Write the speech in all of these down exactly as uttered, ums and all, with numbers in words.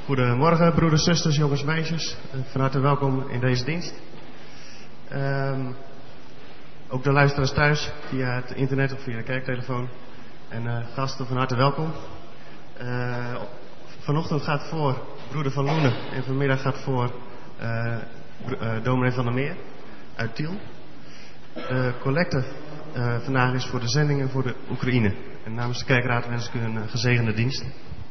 Goedemorgen broeders, zusters, jongens, meisjes. Van harte welkom in deze dienst. Um, ook de luisteraars thuis via het internet of via de kerktelefoon. En uh, gasten van harte welkom. Uh, vanochtend gaat voor broeder Van Loenen en vanmiddag gaat voor uh, uh, dominee Van der Meer uit Tiel. De collecte uh, vandaag is voor de zendingen voor de Oekraïne. En namens de kerkraad wens ik u een uh, gezegende dienst.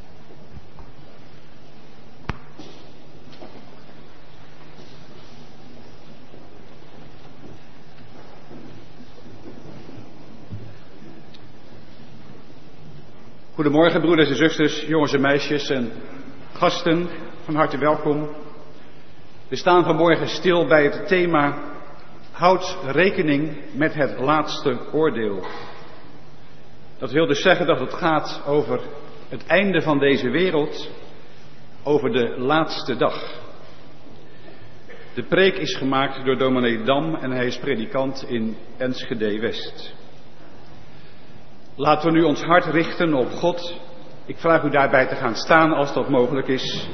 Goedemorgen broeders en zusters, jongens en meisjes en gasten, van harte welkom. We staan vanmorgen stil bij het thema houd rekening met het laatste oordeel. Dat wil dus zeggen dat het gaat over het einde van deze wereld, over de laatste dag. De preek is gemaakt door dominee Dam en hij is predikant in Enschede West. Laten we nu ons hart richten op God. Ik vraag u daarbij te gaan staan als dat mogelijk is.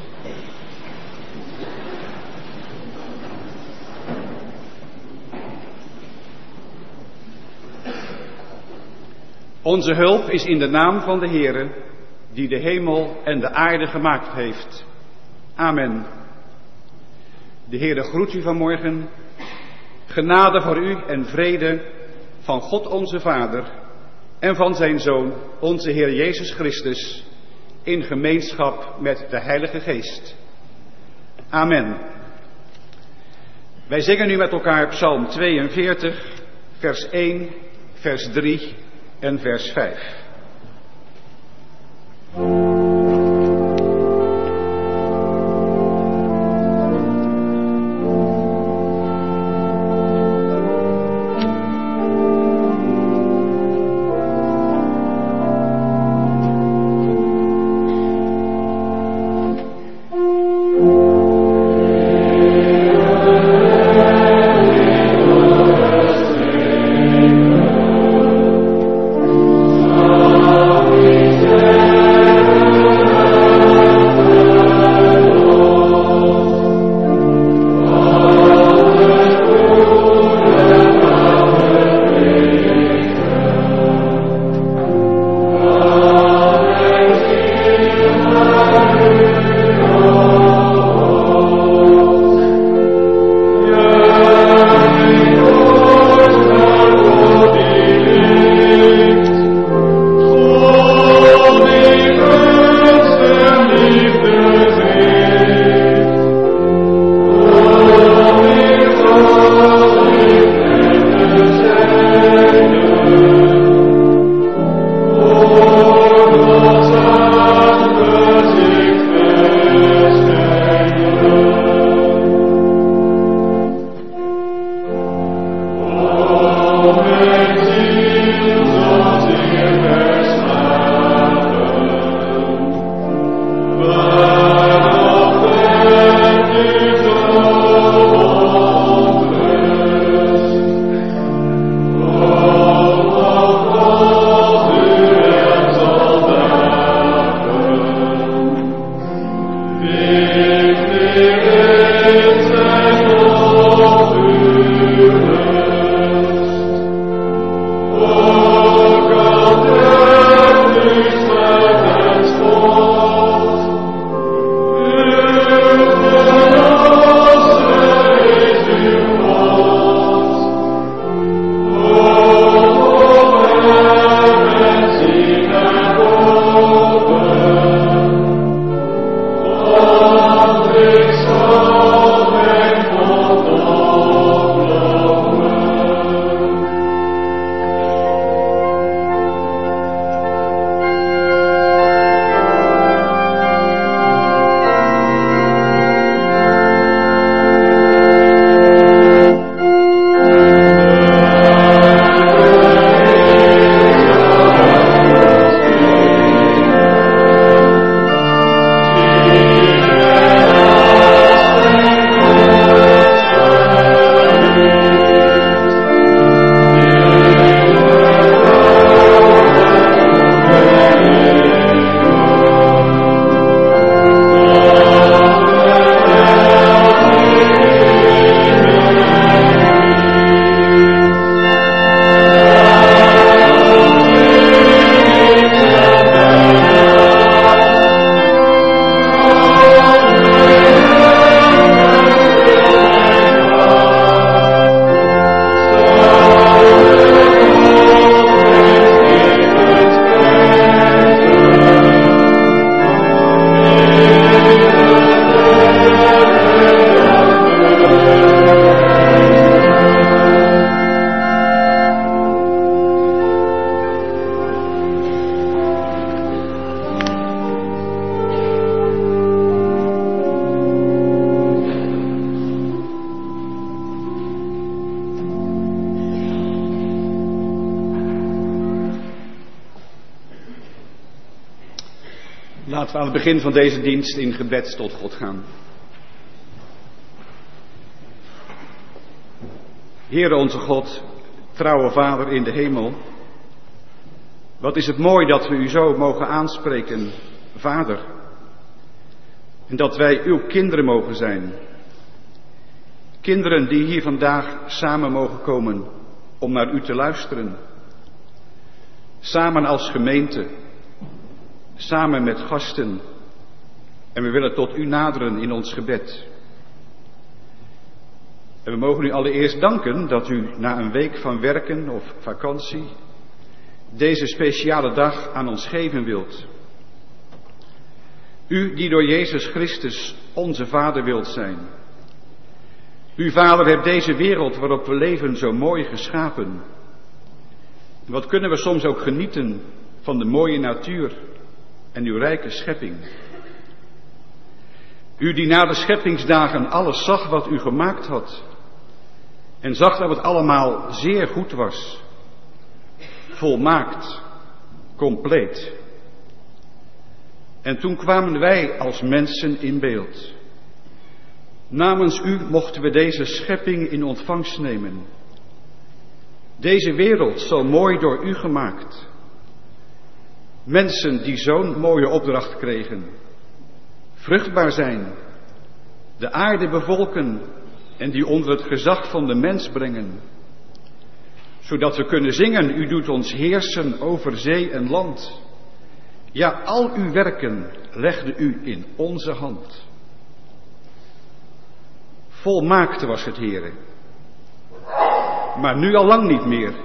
Onze hulp is in de naam van de Heere, die de hemel en de aarde gemaakt heeft. Amen. De Heere groet u vanmorgen. Genade voor u en vrede van God onze Vader en van zijn Zoon, onze Heer Jezus Christus, in gemeenschap met de Heilige Geest. Amen. Wij zingen nu met elkaar Psalm tweeënveertig, vers één, vers drie en vers vijf. Laten we aan het begin van deze dienst in gebed tot God gaan. Heere onze God, trouwe Vader in de hemel. Wat is het mooi dat we u zo mogen aanspreken, Vader. En dat wij uw kinderen mogen zijn. Kinderen die hier vandaag samen mogen komen om naar u te luisteren. Samen als gemeente. Samen met gasten. En we willen tot u naderen in ons gebed. En we mogen u allereerst danken dat u na een week van werken of vakantie deze speciale dag aan ons geven wilt. U die door Jezus Christus onze Vader wilt zijn. U Vader hebt deze wereld waarop we leven zo mooi geschapen. Wat kunnen we soms ook genieten van de mooie natuur en uw rijke schepping. U die na de scheppingsdagen alles zag wat u gemaakt had. En zag dat het allemaal zeer goed was. Volmaakt. Compleet. En toen kwamen wij als mensen in beeld. Namens u mochten we deze schepping in ontvangst nemen. Deze wereld zo mooi door u gemaakt. Mensen die zo'n mooie opdracht kregen. Vruchtbaar zijn. De aarde bevolken. En die onder het gezag van de mens brengen. Zodat we kunnen zingen, u doet ons heersen over zee en land. Ja, al uw werken legde u in onze hand. Volmaakt was het, Heere. Maar nu al lang niet meer.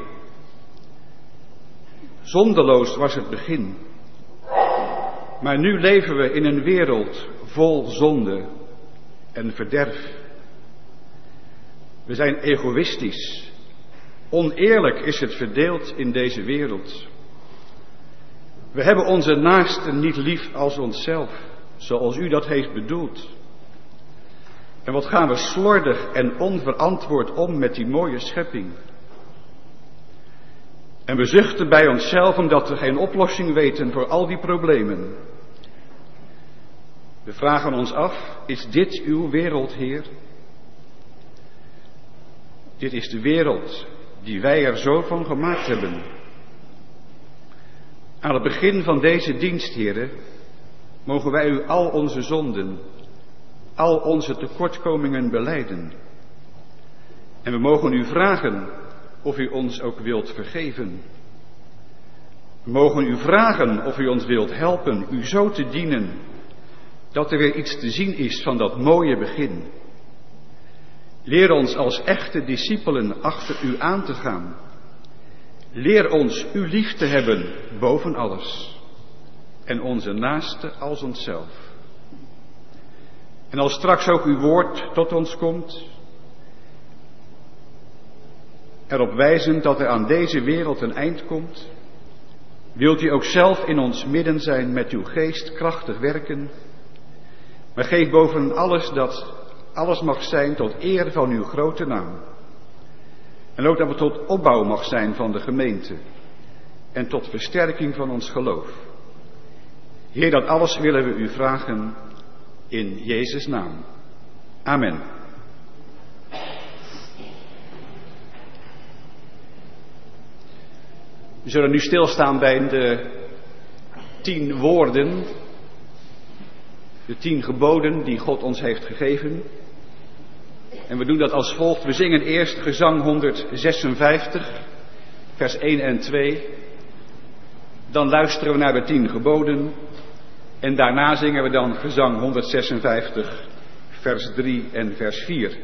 Zondeloos was het begin. Maar nu leven we in een wereld vol zonde en verderf. We zijn egoïstisch. Oneerlijk is het verdeeld in deze wereld. We hebben onze naasten niet lief als onszelf, zoals u dat heeft bedoeld. En wat gaan we slordig en onverantwoord om met die mooie schepping. En we zuchten bij onszelf omdat we geen oplossing weten voor al die problemen. We vragen ons af, is dit uw wereld, Heer? Dit is de wereld die wij er zo van gemaakt hebben. Aan het begin van deze dienst, Heere, mogen wij u al onze zonden, al onze tekortkomingen belijden. En we mogen u vragen of u ons ook wilt vergeven. We mogen u vragen of u ons wilt helpen u zo te dienen, dat er weer iets te zien is van dat mooie begin. Leer ons als echte discipelen achter u aan te gaan. Leer ons u lief te hebben boven alles. En onze naaste als onszelf. En als straks ook uw woord tot ons komt. Erop wijzend dat er aan deze wereld een eind komt. Wilt u ook zelf in ons midden zijn met uw geest krachtig werken. Maar geef boven alles dat alles mag zijn tot eer van uw grote naam. En ook dat we tot opbouw mag zijn van de gemeente. En tot versterking van ons geloof. Heer, dat alles willen we u vragen in Jezus' naam. Amen. We zullen nu stilstaan bij de tien woorden. De tien geboden die God ons heeft gegeven. En we doen dat als volgt. We zingen eerst gezang honderdzesenvijftig, vers één en twee. Dan luisteren we naar de tien geboden. En daarna zingen we dan gezang honderdzesenvijftig, vers drie en vers vier.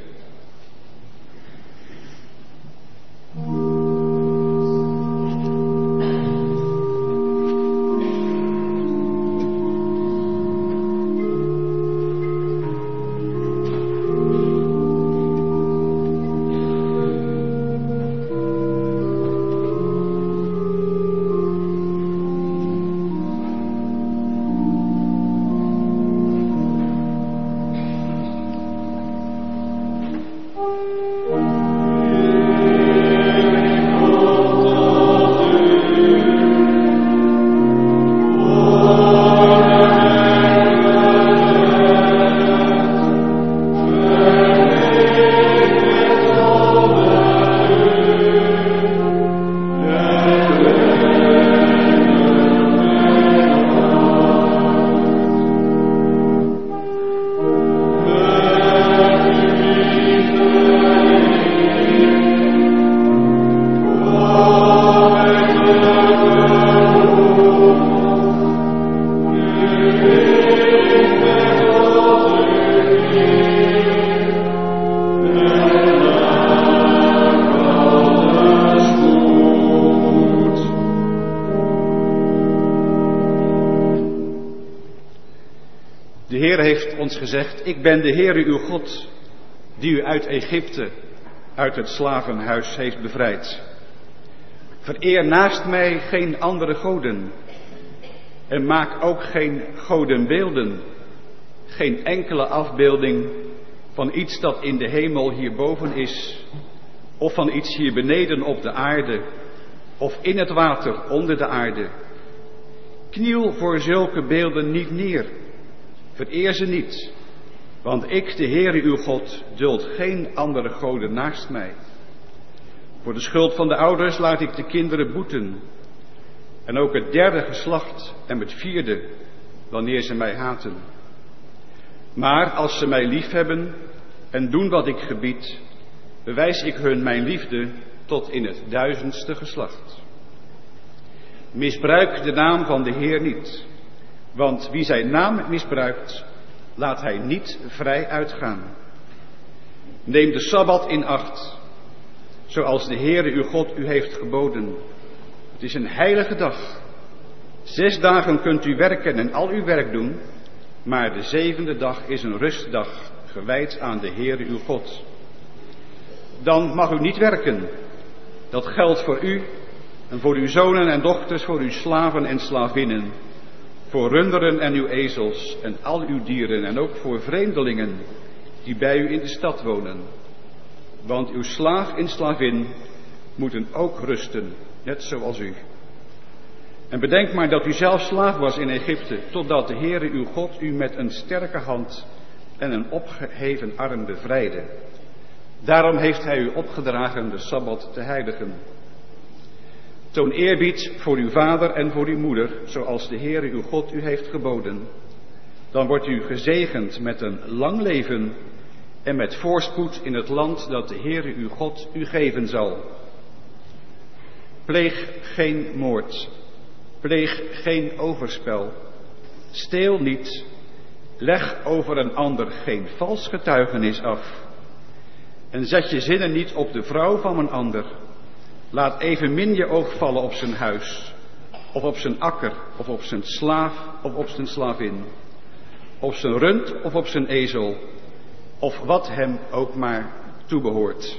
Heer heeft ons gezegd, ik ben de Heere uw God, die u uit Egypte, uit het slavenhuis heeft bevrijd. Vereer naast mij geen andere goden en maak ook geen godenbeelden, geen enkele afbeelding van iets dat in de hemel hierboven is, of van iets hier beneden op de aarde, of in het water onder de aarde. Kniel voor zulke beelden niet neer, vereer ze niet, want ik, de Heere uw God, duld geen andere goden naast mij. Voor de schuld van de ouders laat ik de kinderen boeten, en ook het derde geslacht en het vierde, wanneer ze mij haten. Maar als ze mij liefhebben en doen wat ik gebied, bewijs ik hun mijn liefde tot in het duizendste geslacht. Misbruik de naam van de Heer niet, want wie zijn naam misbruikt, laat hij niet vrij uitgaan. Neem de Sabbat in acht, zoals de Heere uw God u heeft geboden. Het is een heilige dag. Zes dagen kunt u werken en al uw werk doen, maar de zevende dag is een rustdag, gewijd aan de Heere uw God. Dan mag u niet werken. Dat geldt voor u en voor uw zonen en dochters, voor uw slaven en slavinnen, voor runderen en uw ezels en al uw dieren en ook voor vreemdelingen die bij u in de stad wonen. Want uw slaaf en slavin moeten ook rusten, net zoals u. En bedenk maar dat u zelf slaaf was in Egypte, totdat de Heere uw God u met een sterke hand en een opgeheven arm bevrijdde. Daarom heeft hij u opgedragen de Sabbat te heiligen. Toon eerbied voor uw vader en voor uw moeder, zoals de Heere uw God u heeft geboden. Dan wordt u gezegend met een lang leven en met voorspoed in het land dat de Heere uw God u geven zal. Pleeg geen moord, pleeg geen overspel, steel niet, leg over een ander geen vals getuigenis af. En zet je zinnen niet op de vrouw van een ander. Laat evenmin je oog vallen op zijn huis, of op zijn akker, of op zijn slaaf, of op zijn slavin, op zijn rund, of op zijn ezel, of wat hem ook maar toebehoort.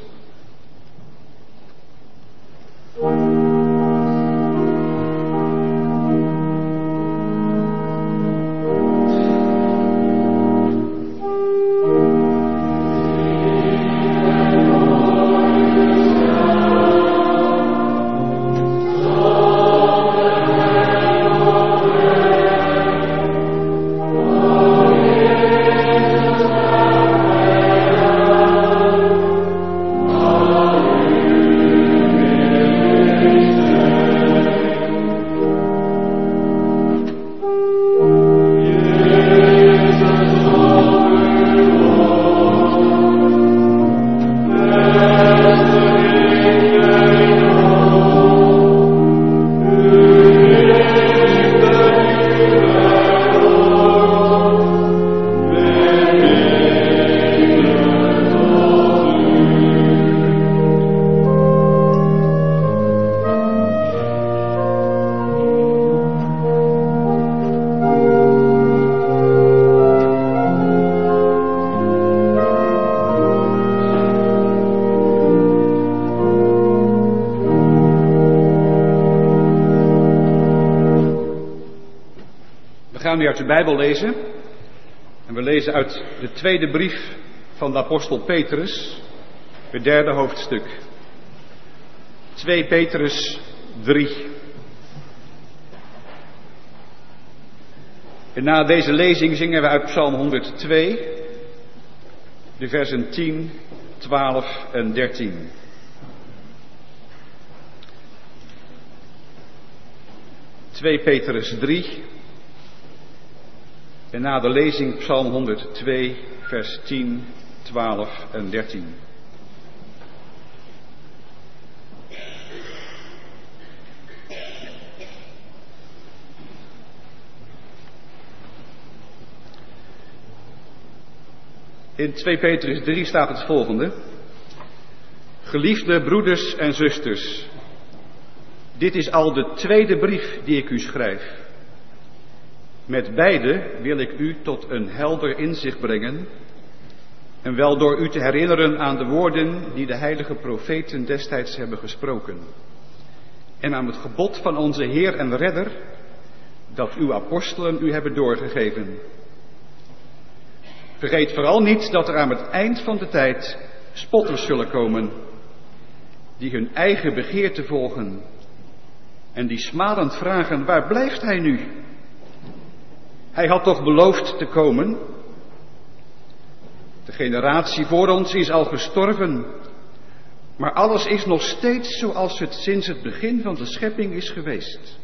We gaan weer uit de Bijbel lezen. En we lezen uit de tweede brief van de apostel Petrus, het derde hoofdstuk. twee Petrus drie. En na deze lezing zingen we uit Psalm honderdtwee, de versen tien, twaalf en dertien. twee Petrus drie. En na de lezing Psalm honderdtwee, vers tien, twaalf en dertien. In twee Petrus drie staat het volgende. Geliefde broeders en zusters, dit is al de tweede brief die ik u schrijf. Met beide wil ik u tot een helder inzicht brengen, en wel door u te herinneren aan de woorden die de heilige profeten destijds hebben gesproken, en aan het gebod van onze Heer en Redder, dat uw apostelen u hebben doorgegeven. Vergeet vooral niet dat er aan het eind van de tijd spotters zullen komen, die hun eigen begeerte volgen en die smalend vragen: waar blijft hij nu? Hij had toch beloofd te komen? De generatie voor ons is al gestorven, maar alles is nog steeds zoals het sinds het begin van de schepping is geweest.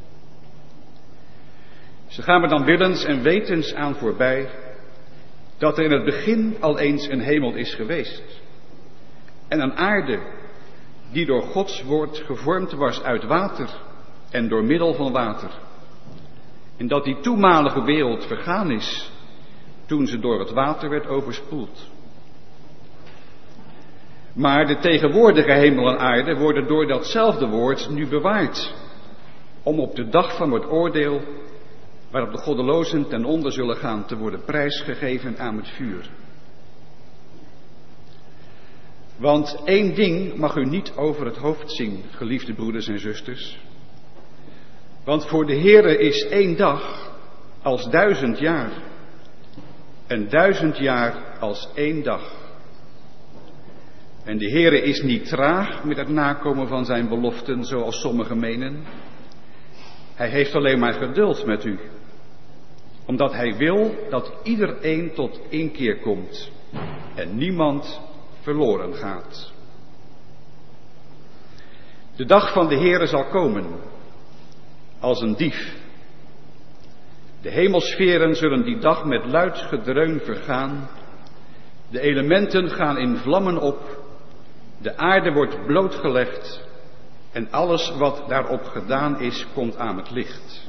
Ze gaan er dan willens en wetens aan voorbij dat er in het begin al eens een hemel is geweest en een aarde die door Gods woord gevormd was uit water en door middel van water, en dat die toenmalige wereld vergaan is toen ze door het water werd overspoeld. Maar de tegenwoordige hemel en aarde worden door datzelfde woord nu bewaard, om op de dag van het oordeel, waarop de goddelozen ten onder zullen gaan, te worden prijsgegeven aan het vuur. Want één ding mag u niet over het hoofd zien, geliefde broeders en zusters. Want voor de Heere is één dag als duizend jaar, en duizend jaar als één dag. En de Heere is niet traag met het nakomen van zijn beloften, zoals sommigen menen. Hij heeft alleen maar geduld met u, omdat hij wil dat iedereen tot inkeer komt en niemand verloren gaat. De dag van de Heere zal komen als een dief. De hemelsferen zullen die dag met luid gedreun vergaan. De elementen gaan in vlammen op. De aarde wordt blootgelegd. En alles wat daarop gedaan is, komt aan het licht.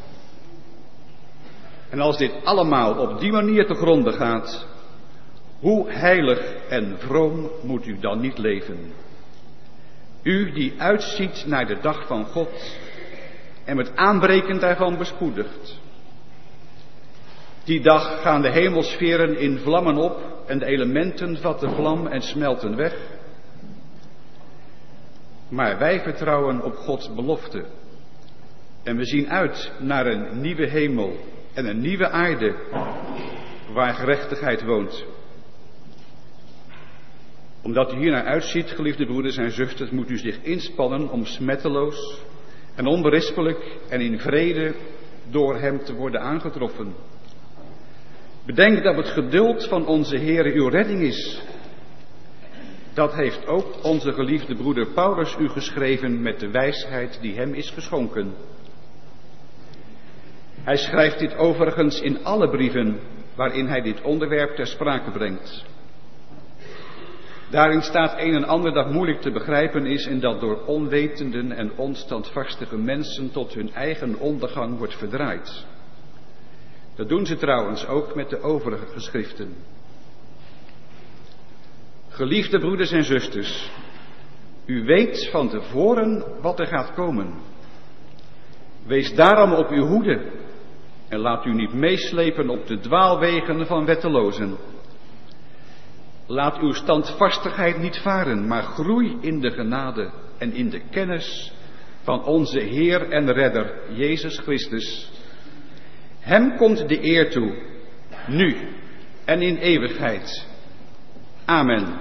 En als dit allemaal op die manier te gronde gaat, hoe heilig en vroom moet u dan niet leven? U die uitziet naar de dag van God en met aanbreken daarvan bespoedigt. Die dag gaan de hemelsferen in vlammen op en de elementen vatten vlam en smelten weg. Maar wij vertrouwen op Gods belofte. En we zien uit naar een nieuwe hemel en een nieuwe aarde waar gerechtigheid woont. Omdat u hier naar uitziet, geliefde broeders en zusters, moet u zich inspannen om smetteloos en onberispelijk en in vrede door hem te worden aangetroffen. Bedenk dat het geduld van onze Heere uw redding is. Dat heeft ook onze geliefde broeder Paulus u geschreven met de wijsheid die hem is geschonken. Hij schrijft dit overigens in alle brieven waarin hij dit onderwerp ter sprake brengt. Daarin staat een en ander dat moeilijk te begrijpen is en dat door onwetenden en onstandvastige mensen tot hun eigen ondergang wordt verdraaid. Dat doen ze trouwens ook met de overige geschriften. Geliefde broeders en zusters, u weet van tevoren wat er gaat komen. Wees daarom op uw hoede en laat u niet meeslepen op de dwaalwegen van wettelozen. Laat uw standvastigheid niet varen, maar groei in de genade en in de kennis van onze Heer en Redder, Jezus Christus. Hem komt de eer toe, nu en in eeuwigheid. Amen.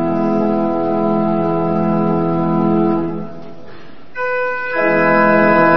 Amen.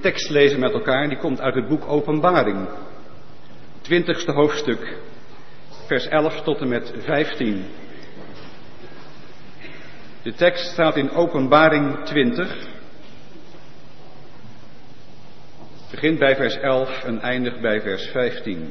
tekst lezen met elkaar, die komt uit het boek Openbaring. twintigste hoofdstuk, vers elf tot en met vijftien. De tekst staat in Openbaring twintig. Begint bij vers elf en eindigt bij vers vijftien.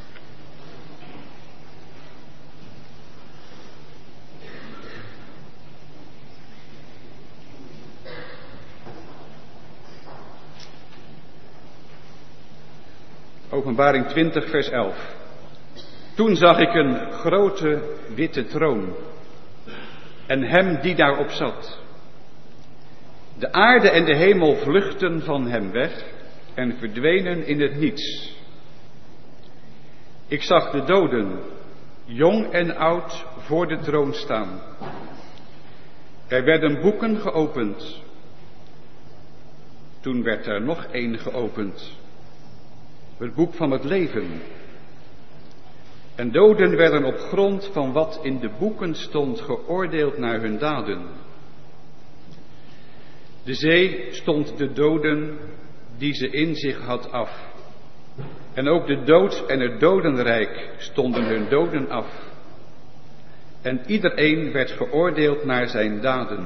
Openbaring twintig, vers elf. Toen zag ik een grote witte troon en hem die daarop zat. De aarde en de hemel vluchtten van hem weg en verdwenen in het niets. Ik zag de doden, jong en oud, voor de troon staan. Er werden boeken geopend. Toen werd er nog één geopend. Het boek van het leven. En doden werden op grond van wat in de boeken stond geoordeeld naar hun daden. De zee stond de doden die ze in zich had af. En ook de dood en het dodenrijk stonden hun doden af. En iedereen werd geoordeeld naar zijn daden.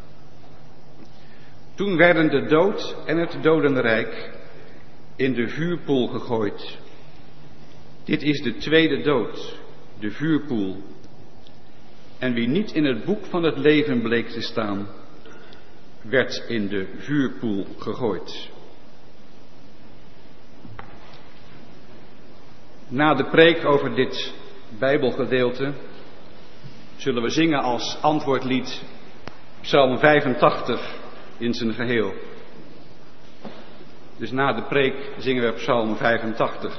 Toen werden de dood en het dodenrijk in de vuurpoel gegooid. Dit is de tweede dood, de vuurpoel. En wie niet in het boek van het leven bleek te staan, werd in de vuurpoel gegooid. Na de preek over dit Bijbelgedeelte zullen we zingen als antwoordlied Psalm vijfentachtig in zijn geheel. Dus na de preek zingen we Psalm vijfentachtig.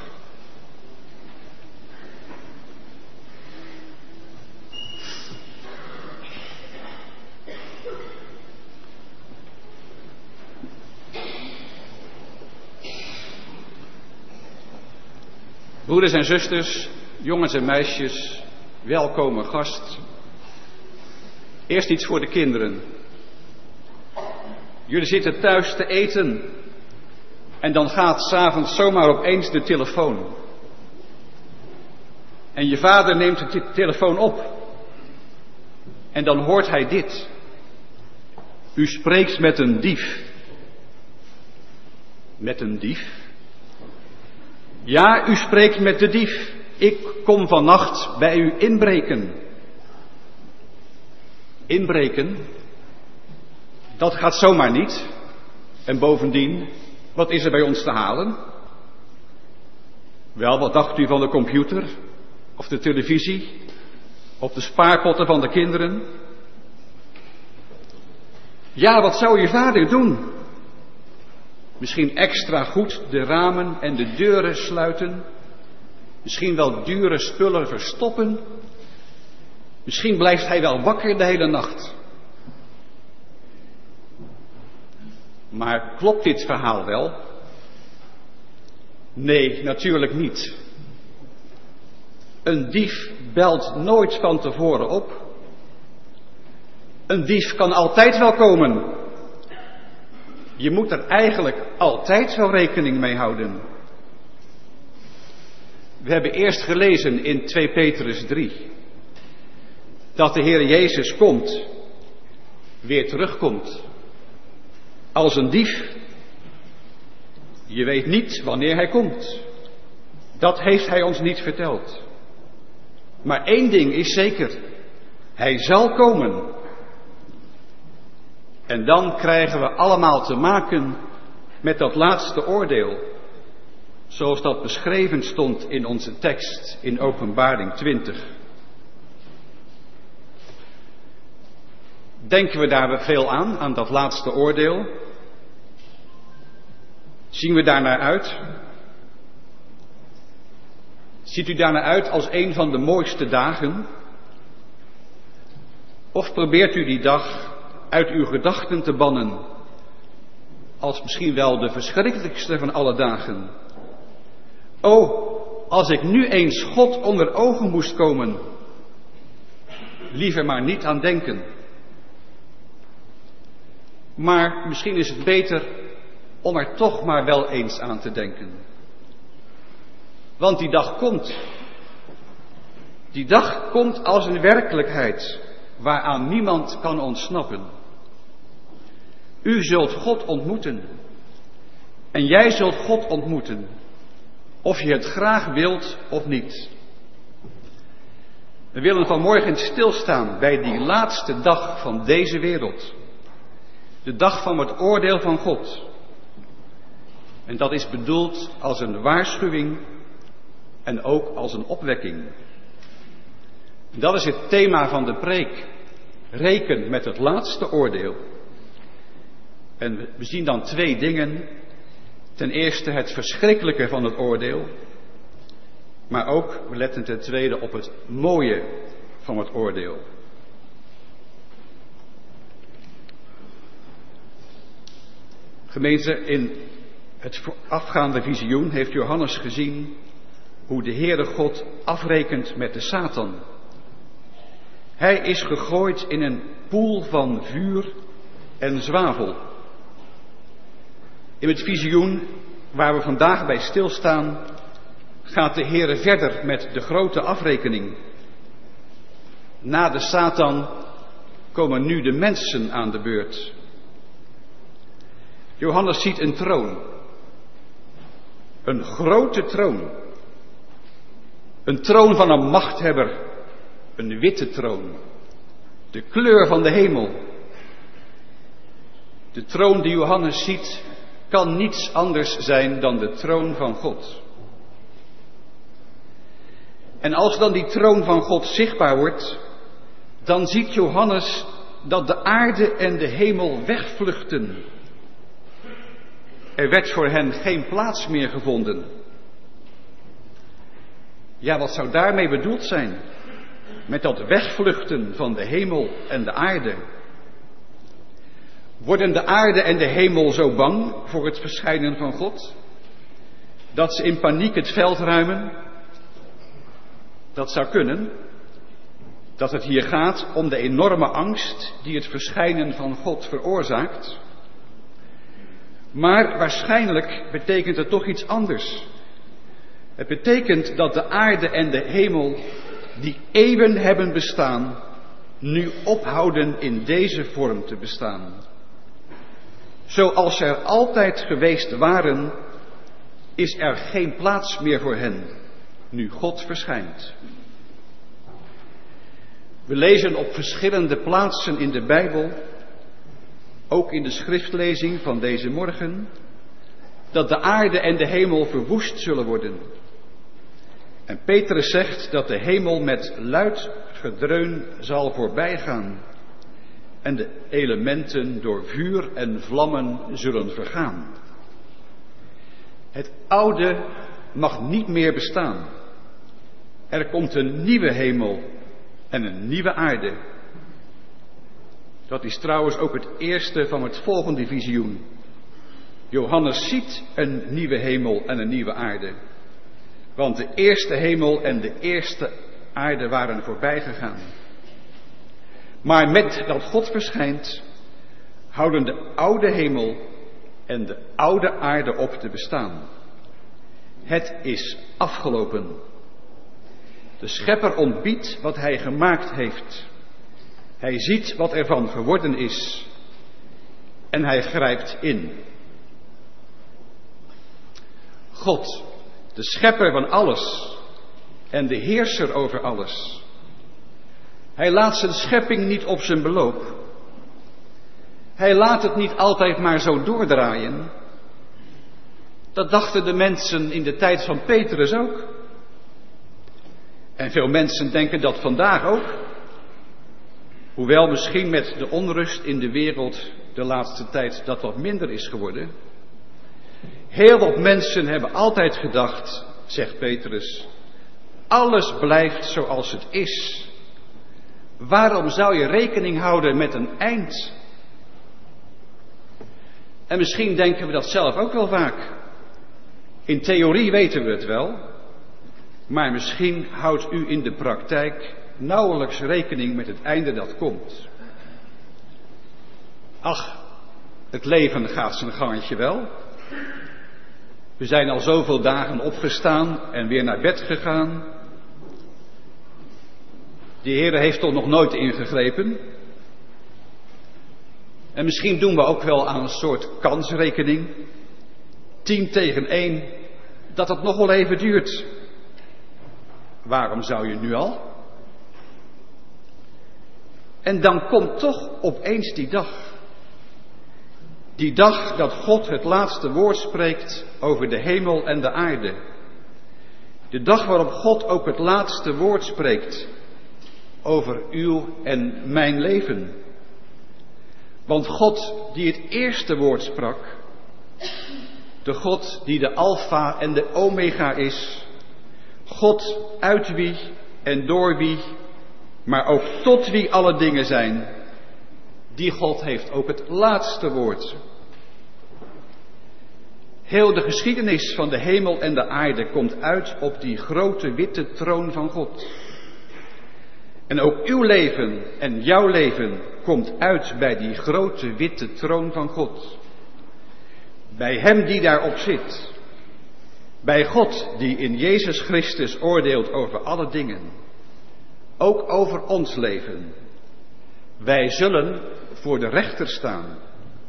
Broeders en zusters, jongens en meisjes, welkome gast. Eerst iets voor de kinderen. Jullie zitten thuis te eten en dan gaat 's avonds zomaar opeens de telefoon. En je vader neemt de telefoon op en dan hoort hij dit. U spreekt met een dief. Met een dief? Ja, u spreekt met de dief. Ik kom vannacht bij u inbreken. Inbreken? Dat gaat zomaar niet. En bovendien, wat is er bij ons te halen? Wel, wat dacht u van de computer? Of de televisie? Of de spaarpotten van de kinderen? Ja, wat zou je vader doen? Misschien extra goed de ramen en de deuren sluiten. Misschien wel dure spullen verstoppen. Misschien blijft hij wel wakker de hele nacht. Maar klopt dit verhaal wel? Nee, natuurlijk niet. Een dief belt nooit van tevoren op. Een dief kan altijd wel komen. Je moet er eigenlijk altijd wel rekening mee houden. We hebben eerst gelezen in twee Petrus drie dat de Heer Jezus komt, weer terugkomt, als een dief. Je weet niet wanneer hij komt. Dat heeft hij ons niet verteld. Maar één ding is zeker, hij zal komen. En dan krijgen we allemaal te maken met dat laatste oordeel, zoals dat beschreven stond in onze tekst in Openbaring twintig. Denken we daar veel aan, aan dat laatste oordeel? Zien we daar naar uit? Ziet u daar naar uit als een van de mooiste dagen? Of probeert u die dag uit uw gedachten te bannen, als misschien wel de verschrikkelijkste van alle dagen? O, als ik nu eens God onder ogen moest komen, liever maar niet aan denken. Maar misschien is het beter om er toch maar wel eens aan te denken. Want die dag komt. Die dag komt als een werkelijkheid waaraan niemand kan ontsnappen. U zult God ontmoeten. En jij zult God ontmoeten. Of je het graag wilt of niet. We willen vanmorgen stilstaan bij die laatste dag van deze wereld. De dag van het oordeel van God. En dat is bedoeld als een waarschuwing en ook als een opwekking. Dat is het thema van de preek. Reken met het laatste oordeel. En we zien dan twee dingen. Ten eerste het verschrikkelijke van het oordeel. Maar ook, we letten ten tweede op het mooie van het oordeel. Gemeente, in het afgaande visioen heeft Johannes gezien hoe de Heere God afrekent met de Satan. Hij is gegooid in een poel van vuur en zwavel. In het visioen waar we vandaag bij stilstaan, gaat de Heere verder met de grote afrekening. Na de Satan komen nu de mensen aan de beurt. Johannes ziet een troon. Een grote troon. Een troon van een machthebber. Een witte troon. De kleur van de hemel. De troon die Johannes ziet kan niets anders zijn dan de troon van God. En als dan die troon van God zichtbaar wordt, dan ziet Johannes dat de aarde en de hemel wegvluchten. Er werd voor hen geen plaats meer gevonden. Ja, wat zou daarmee bedoeld zijn? Met dat wegvluchten van de hemel en de aarde. Worden de aarde en de hemel zo bang voor het verschijnen van God, dat ze in paniek het veld ruimen? Dat zou kunnen. Dat het hier gaat om de enorme angst die het verschijnen van God veroorzaakt. Maar waarschijnlijk betekent het toch iets anders. Het betekent dat de aarde en de hemel, die eeuwen hebben bestaan, nu ophouden in deze vorm te bestaan. Zoals ze er altijd geweest waren, is er geen plaats meer voor hen, nu God verschijnt. We lezen op verschillende plaatsen in de Bijbel, ook in de schriftlezing van deze morgen, dat de aarde en de hemel verwoest zullen worden. En Petrus zegt dat de hemel met luid gedreun zal voorbijgaan en de elementen door vuur en vlammen zullen vergaan. Het oude mag niet meer bestaan. Er komt een nieuwe hemel en een nieuwe aarde. Dat is trouwens ook het eerste van het volgende visioen. Johannes ziet een nieuwe hemel en een nieuwe aarde. Want de eerste hemel en de eerste aarde waren voorbij gegaan. Maar met dat God verschijnt, houden de oude hemel en de oude aarde op te bestaan. Het is afgelopen. De Schepper ontbiedt wat hij gemaakt heeft. Hij ziet wat ervan geworden is. En hij grijpt in. God, de Schepper van alles en de heerser over alles. Hij laat zijn schepping niet op zijn beloop. Hij laat het niet altijd maar zo doordraaien. Dat dachten de mensen in de tijd van Petrus ook. En veel mensen denken dat vandaag ook. Hoewel misschien met de onrust in de wereld de laatste tijd dat wat minder is geworden. Heel wat mensen hebben altijd gedacht, zegt Petrus, alles blijft zoals het is. Waarom zou je rekening houden met een eind? En misschien denken we dat zelf ook wel vaak. In theorie weten we het wel, maar misschien houdt u in de praktijk nauwelijks rekening met het einde dat komt. Ach, het leven gaat zijn gangetje wel. We zijn al zoveel dagen opgestaan en weer naar bed gegaan. De Heere heeft toch nog nooit ingegrepen. En misschien doen we ook wel aan een soort kansrekening. Tien tegen één, dat het nog wel even duurt. Waarom zou je nu al? En dan komt toch opeens die dag. Die dag dat God het laatste woord spreekt over de hemel en de aarde. De dag waarop God ook het laatste woord spreekt over uw en mijn leven. Want God die het eerste woord sprak, de God die de Alpha en de Omega is, God uit wie en door wie, maar ook tot wie alle dingen zijn, die God heeft ook het laatste woord. Heel de geschiedenis van de hemel en de aarde komt uit op die grote witte troon van God. En ook uw leven en jouw leven komt uit bij die grote witte troon van God. Bij Hem die daarop zit. Bij God die in Jezus Christus oordeelt over alle dingen. Ook over ons leven. Wij zullen voor de rechter staan.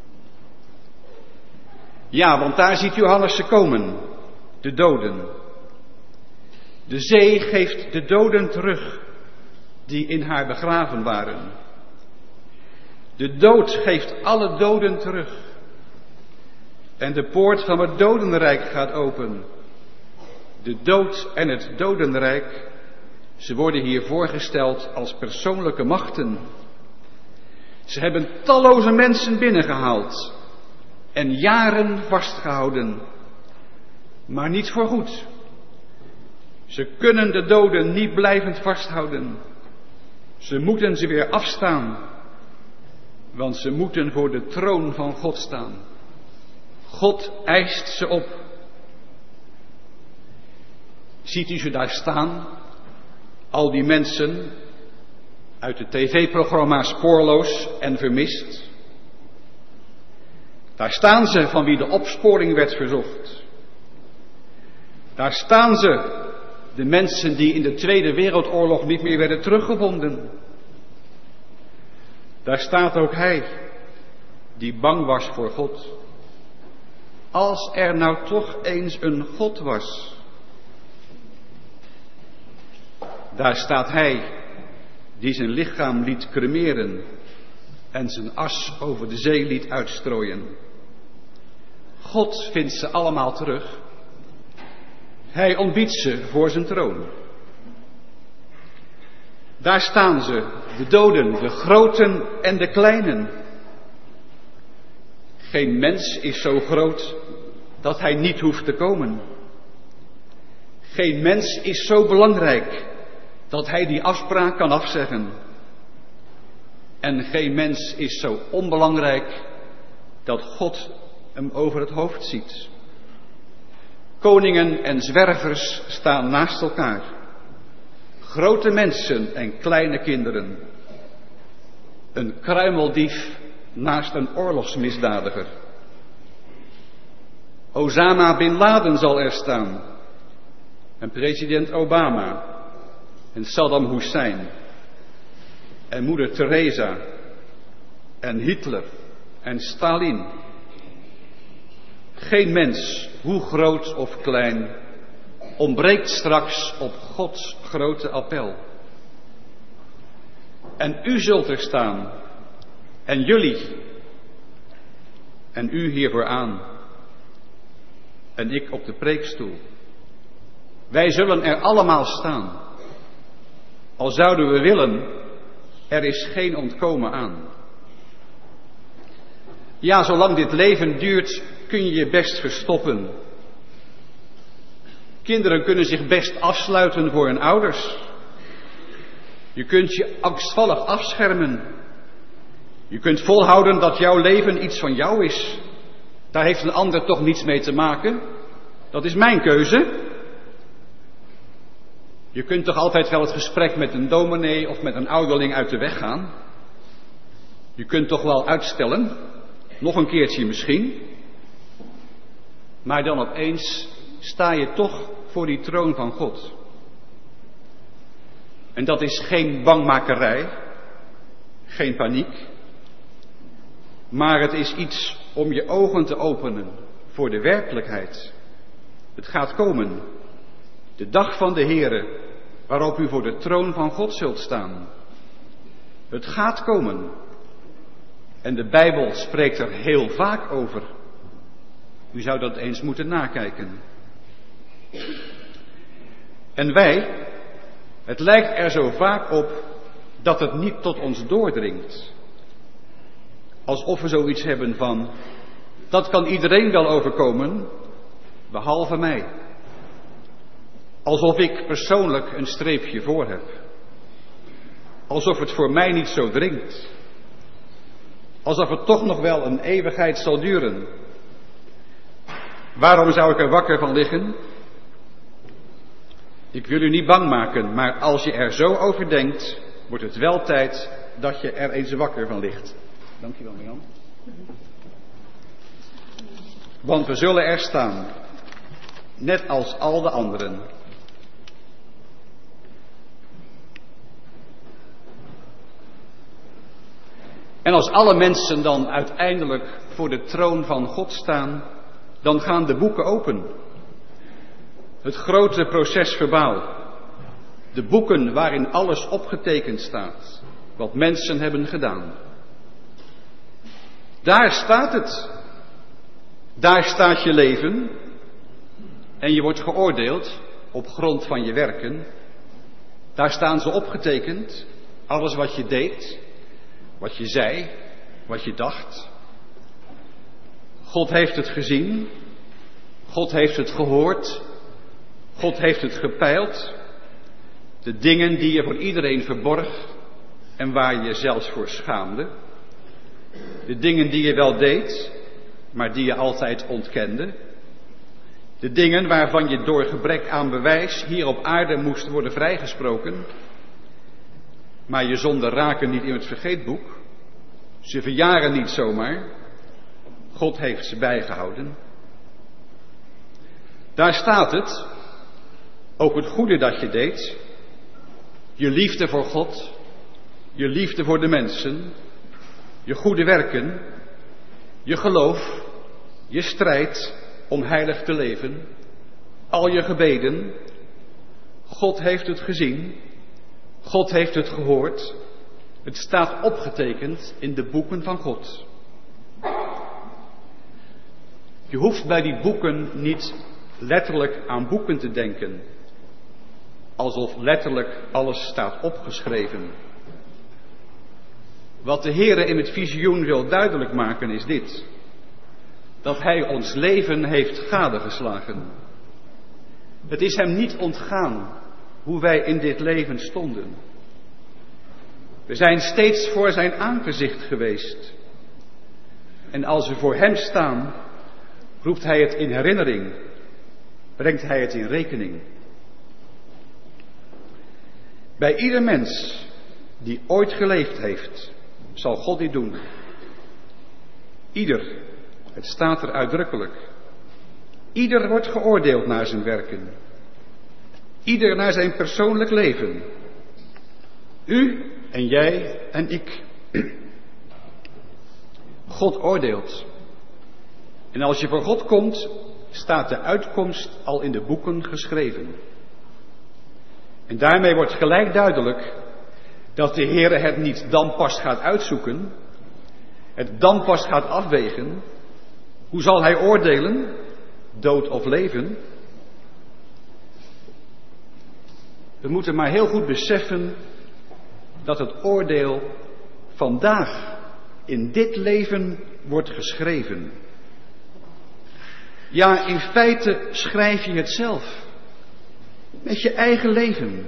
Ja, want daar ziet Johannes ze komen, de doden. De zee geeft de doden terug die in haar begraven waren. De dood geeft alle doden terug. En de poort van het dodenrijk gaat open. De dood en het dodenrijk, ze worden hier voorgesteld als persoonlijke machten. Ze hebben talloze mensen binnengehaald en jaren vastgehouden, maar niet voorgoed. Ze kunnen de doden niet blijvend vasthouden. Ze moeten ze weer afstaan, want ze moeten voor de troon van God staan. God eist ze op. Ziet u ze daar staan? Al die mensen uit het tv-programma Spoorloos en Vermist. Daar staan ze van wie de opsporing werd verzocht. Daar staan ze, de mensen die in de Tweede Wereldoorlog niet meer werden teruggevonden. Daar staat ook hij, die bang was voor God. Als er nou toch eens een God was. Daar staat hij, die zijn lichaam liet cremeren en zijn as over de zee liet uitstrooien. God vindt ze allemaal terug. Hij ontbiedt ze voor zijn troon. Daar staan ze, de doden, de groten en de kleinen. Geen mens is zo groot dat hij niet hoeft te komen. Geen mens is zo belangrijk dat hij die afspraak kan afzeggen. En geen mens is zo onbelangrijk dat God hem over het hoofd ziet. Koningen en zwervers staan naast elkaar. Grote mensen en kleine kinderen. Een kruimeldief naast een oorlogsmisdadiger. Osama bin Laden zal er staan. En president Obama. En Saddam Hussein. En moeder Teresa. En Hitler. En Stalin. Geen mens, hoe groot of klein, ontbreekt straks op Gods grote appel. En u zult er staan. En jullie. En u hier vooraan. En ik op de preekstoel. Wij zullen er allemaal staan. Al zouden we willen, er is geen ontkomen aan. Ja, zolang dit leven duurt, kun je je best verstoppen. Kinderen kunnen zich best afsluiten voor hun ouders. Je kunt je angstvallig afschermen. Je kunt volhouden dat jouw leven iets van jou is. Daar heeft een ander toch niets mee te maken. Dat is mijn keuze. Je kunt toch altijd wel het gesprek met een dominee of met een ouderling uit de weg gaan. Je kunt toch wel uitstellen. Nog een keertje misschien. Maar dan opeens sta je toch voor die troon van God. En dat is geen bangmakerij, geen paniek. Maar het is iets om je ogen te openen voor de werkelijkheid. Het gaat komen. De dag van de Heere, waarop u voor de troon van God zult staan. Het gaat komen. En de Bijbel spreekt er heel vaak over. U zou dat eens moeten nakijken. En wij, het lijkt er zo vaak op dat het niet tot ons doordringt. Alsof we zoiets hebben van, dat kan iedereen wel overkomen, behalve mij. Alsof ik persoonlijk een streepje voor heb. Alsof het voor mij niet zo dringt. Alsof het toch nog wel een eeuwigheid zal duren. Waarom zou ik er wakker van liggen? Ik wil u niet bang maken, maar als je er zo over denkt, wordt het wel tijd dat je er eens wakker van ligt. Dankjewel, Jan. Want we zullen er staan, net als al de anderen. En als alle mensen dan uiteindelijk voor de troon van God staan, dan gaan de boeken open. Het grote proces verbaal. De boeken waarin alles opgetekend staat, wat mensen hebben gedaan. Daar staat het. Daar staat je leven. En je wordt geoordeeld op grond van je werken. Daar staan ze opgetekend. Alles wat je deed, wat je zei, wat je dacht. God heeft het gezien. God heeft het gehoord. God heeft het gepeild. De dingen die je voor iedereen verborg en waar je je zelfs voor schaamde. De dingen die je wel deed, maar die je altijd ontkende. De dingen waarvan je door gebrek aan bewijs hier op aarde moest worden vrijgesproken. Maar je zonden raken niet in het vergeetboek. Ze verjaren niet zomaar. God heeft ze bijgehouden. Daar staat het. Ook het goede dat je deed. Je liefde voor God. Je liefde voor de mensen. Je goede werken. Je geloof. Je strijd om heilig te leven. Al je gebeden. God heeft het gezien. God heeft het gehoord. Het staat opgetekend in de boeken van God. Je hoeft bij die boeken niet letterlijk aan boeken te denken. Alsof letterlijk alles staat opgeschreven. Wat de Heere in het visioen wil duidelijk maken is dit. Dat Hij ons leven heeft gadegeslagen. Het is Hem niet ontgaan hoe wij in dit leven stonden. We zijn steeds voor Zijn aangezicht geweest. En als we voor Hem staan, roept Hij het in herinnering. Brengt Hij het in rekening. Bij ieder mens die ooit geleefd heeft, zal God dit doen. Ieder, het staat er uitdrukkelijk. Ieder wordt geoordeeld naar zijn werken. Ieder naar zijn persoonlijk leven. U en jij en ik. God oordeelt. En als je voor God komt, staat de uitkomst al in de boeken geschreven. En daarmee wordt gelijk duidelijk dat de Heere het niet dan pas gaat uitzoeken, het dan pas gaat afwegen. Hoe zal Hij oordelen, dood of leven? We moeten maar heel goed beseffen dat het oordeel vandaag in dit leven wordt geschreven. Ja, in feite schrijf je het zelf. Met je eigen leven.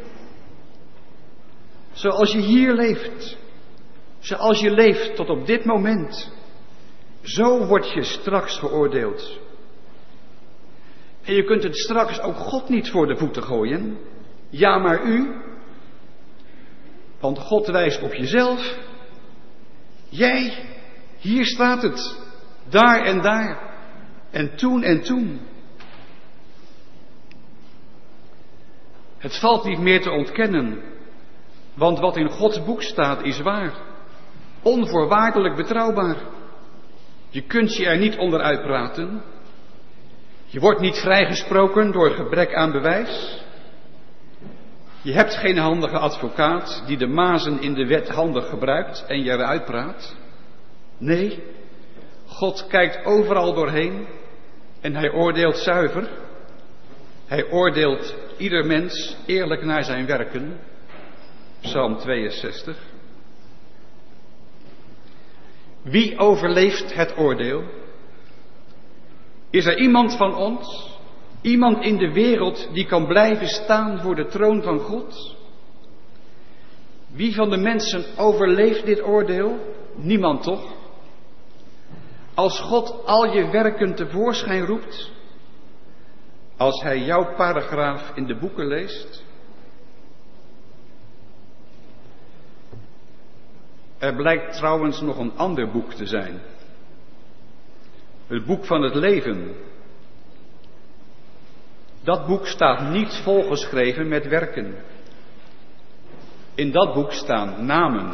Zoals je hier leeft. Zoals je leeft tot op dit moment. Zo word je straks veroordeeld. En je kunt het straks ook God niet voor de voeten gooien. Ja, maar u. Want God wijst op jezelf. Jij, hier staat het. Daar en daar. En toen en toen. Het valt niet meer te ontkennen, want wat in Gods boek staat is waar. Onvoorwaardelijk betrouwbaar. Je kunt je er niet onderuit praten. Je wordt niet vrijgesproken door gebrek aan bewijs. Je hebt geen handige advocaat die de mazen in de wet handig gebruikt en je eruit praat. Nee, God kijkt overal doorheen en hij oordeelt zuiver. Hij oordeelt ieder mens eerlijk naar zijn werken. Psalm tweeënzestig. Wie overleeft het oordeel? Is er iemand van ons, iemand in de wereld die kan blijven staan voor de troon van God? Wie van de mensen overleeft dit oordeel? Niemand toch? Als God al je werken tevoorschijn roept, als hij jouw paragraaf in de boeken leest. Er blijkt trouwens nog een ander boek te zijn. Het boek van het leven. Dat boek staat niet volgeschreven met werken. In dat boek staan namen.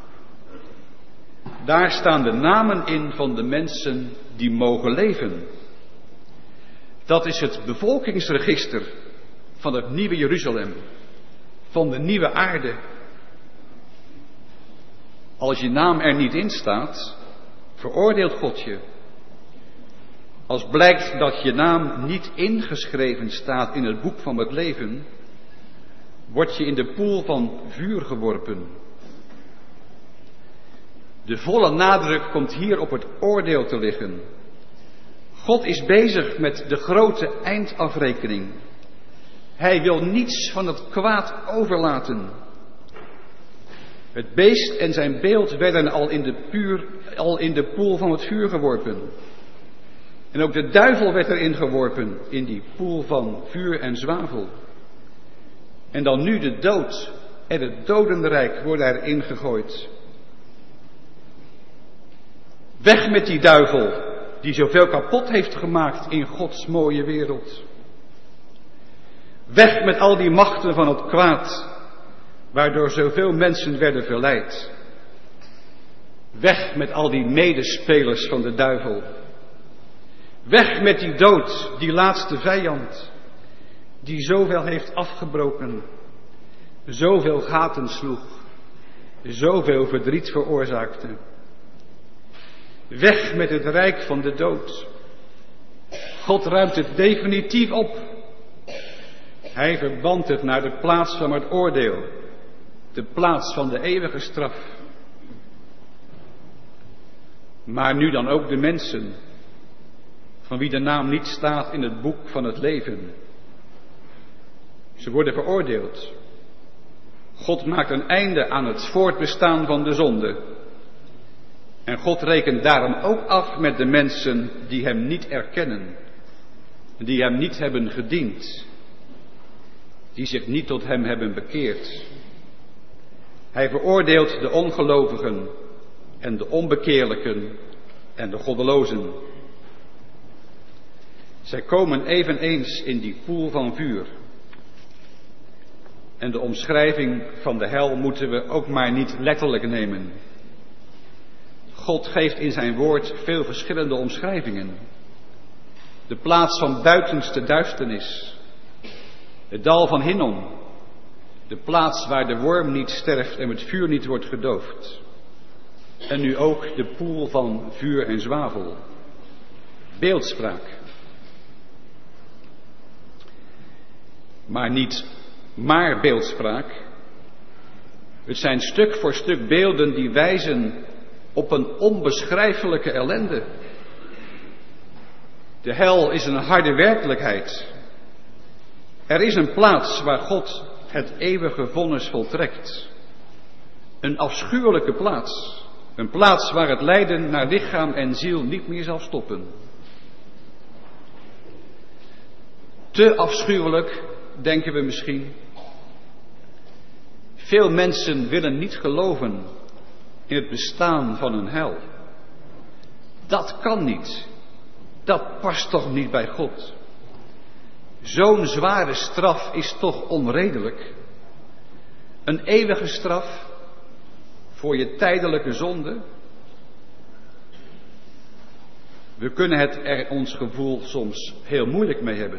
Daar staan de namen in van de mensen die mogen leven. Dat is het bevolkingsregister van het nieuwe Jeruzalem, van de nieuwe aarde. Als je naam er niet in staat, veroordeelt God je. Als blijkt dat je naam niet ingeschreven staat in het boek van het leven, word je in de poel van vuur geworpen. De volle nadruk komt hier op het oordeel te liggen. God is bezig met de grote eindafrekening. Hij wil niets van het kwaad overlaten. Het beest en zijn beeld werden al in de, puur, al in de poel van het vuur geworpen. En ook de duivel werd erin geworpen, in die poel van vuur en zwavel. En dan nu de dood en het dodenrijk worden erin gegooid. Weg met die duivel, die zoveel kapot heeft gemaakt in Gods mooie wereld. Weg met al die machten van het kwaad, waardoor zoveel mensen werden verleid. Weg met al die medespelers van de duivel. Weg met die dood, die laatste vijand, die zoveel heeft afgebroken, zoveel gaten sloeg, zoveel verdriet veroorzaakte. Weg met het rijk van de dood. God ruimt het definitief op. Hij verbant het naar de plaats van het oordeel, de plaats van de eeuwige straf. Maar nu dan ook de mensen, van wie de naam niet staat in het boek van het leven. Ze worden veroordeeld. God maakt een einde aan het voortbestaan van de zonde. En God rekent daarom ook af met de mensen die hem niet erkennen, die hem niet hebben gediend, die zich niet tot hem hebben bekeerd. Hij veroordeelt de ongelovigen en de onbekeerlijken en de goddelozen. Zij komen eveneens in die poel van vuur. En de omschrijving van de hel moeten we ook maar niet letterlijk nemen. God geeft in zijn woord veel verschillende omschrijvingen. De plaats van buitenste duisternis. Het dal van Hinnom. De plaats waar de worm niet sterft en het vuur niet wordt gedoofd. En nu ook de poel van vuur en zwavel. Beeldspraak. Maar niet maar beeldspraak. Het zijn stuk voor stuk beelden die wijzen op een onbeschrijfelijke ellende. De hel is een harde werkelijkheid. Er is een plaats waar God het eeuwige vonnis voltrekt. Een afschuwelijke plaats. Een plaats waar het lijden naar lichaam en ziel niet meer zal stoppen. Te afschuwelijk, denken we misschien. Veel mensen willen niet geloven in het bestaan van een hel. Dat kan niet. Dat past toch niet bij God? Zo'n zware straf is toch onredelijk? Een eeuwige straf voor je tijdelijke zonde? We kunnen het er ons gevoel soms heel moeilijk mee hebben.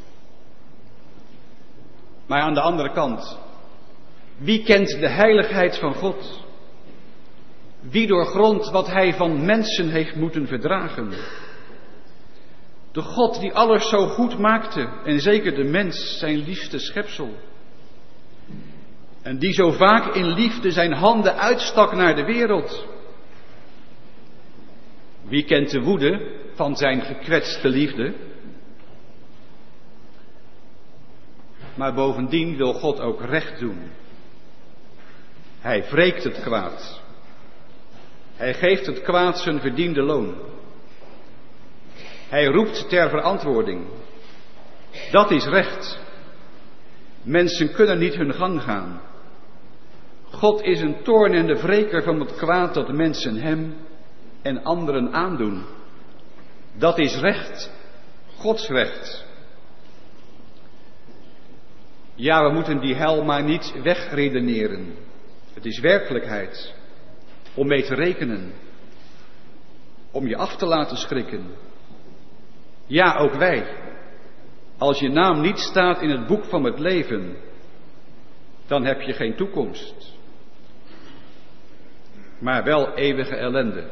Maar aan de andere kant, wie kent de heiligheid van God? Wie doorgrondt wat hij van mensen heeft moeten verdragen? De God die alles zo goed maakte en zeker de mens zijn liefste schepsel. En die zo vaak in liefde zijn handen uitstak naar de wereld. Wie kent de woede van zijn gekwetste liefde? Maar bovendien wil God ook recht doen. Hij wreekt het kwaad. Hij geeft het kwaad zijn verdiende loon. Hij roept ter verantwoording. Dat is recht. Mensen kunnen niet hun gang gaan. God is een toornende wreker van het kwaad dat mensen hem en anderen aandoen. Dat is recht. Gods recht. Ja, we moeten die hel maar niet wegredeneren. Het is werkelijkheid. Om mee te rekenen. Om je af te laten schrikken. Ja, ook wij. Als je naam niet staat in het boek van het leven, dan heb je geen toekomst. Maar wel eeuwige ellende.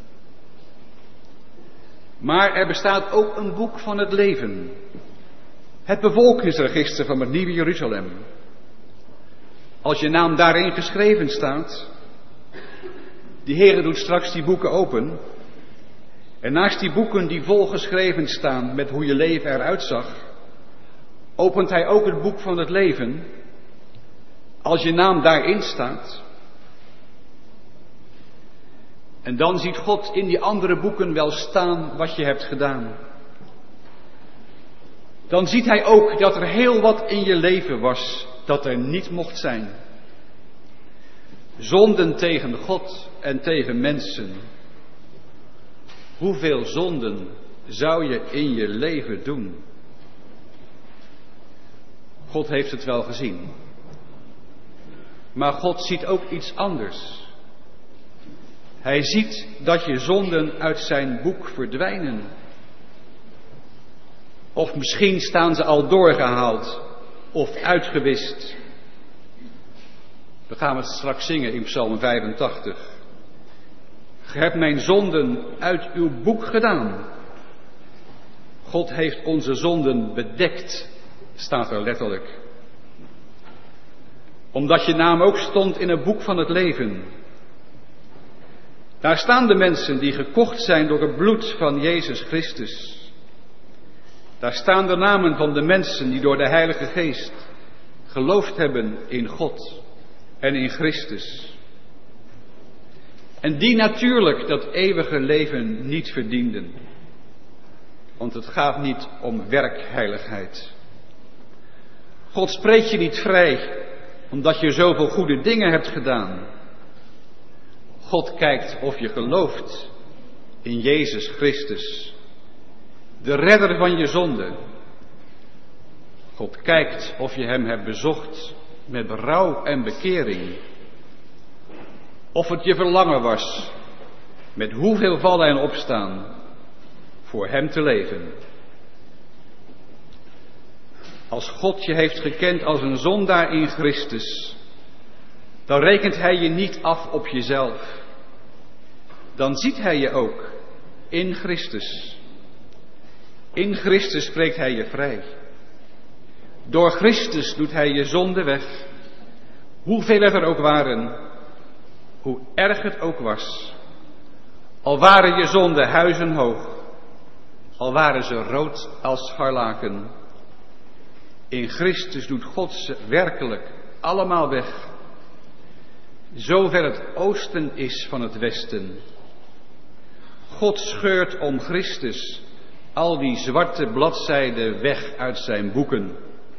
Maar er bestaat ook een boek van het leven. Het bevolkingsregister van het Nieuwe Jeruzalem. Als je naam daarin geschreven staat, die Heere doet straks die boeken open. En naast die boeken die volgeschreven staan met hoe je leven eruit zag, opent hij ook het boek van het leven. Als je naam daarin staat. En dan ziet God in die andere boeken wel staan wat je hebt gedaan. Dan ziet hij ook dat er heel wat in je leven was dat er niet mocht zijn. Zonden tegen God en tegen mensen. Hoeveel zonden zou je in je leven doen? God heeft het wel gezien. Maar God ziet ook iets anders. Hij ziet dat je zonden uit zijn boek verdwijnen. Of misschien staan ze al doorgehaald of uitgewist. Dan gaan we het straks zingen in Psalm vijfentachtig. Ge hebt mijn zonden uit uw boek gedaan. God heeft onze zonden bedekt, staat er letterlijk. Omdat je naam ook stond in het boek van het leven. Daar staan de mensen die gekocht zijn door het bloed van Jezus Christus. Daar staan de namen van de mensen die door de Heilige Geest geloofd hebben in God en in Christus. En die natuurlijk dat eeuwige leven niet verdienden. Want het gaat niet om werkheiligheid. God spreekt je niet vrij omdat je zoveel goede dingen hebt gedaan. God kijkt of je gelooft in Jezus Christus, de redder van je zonde. God kijkt of je hem hebt bezocht met berouw en bekering. Of het je verlangen was, met hoeveel vallen en opstaan, voor hem te leven. Als God je heeft gekend als een zondaar in Christus, dan rekent hij je niet af op jezelf. Dan ziet hij je ook in Christus. In Christus spreekt hij je vrij. Door Christus doet hij je zonde weg. Hoeveel er ook waren, hoe erg het ook was. Al waren je zonden huizenhoog, al waren ze rood als scharlaken. In Christus doet God ze werkelijk allemaal weg. Zover het oosten is van het westen. God scheurt om Christus al die zwarte bladzijden weg uit zijn boeken.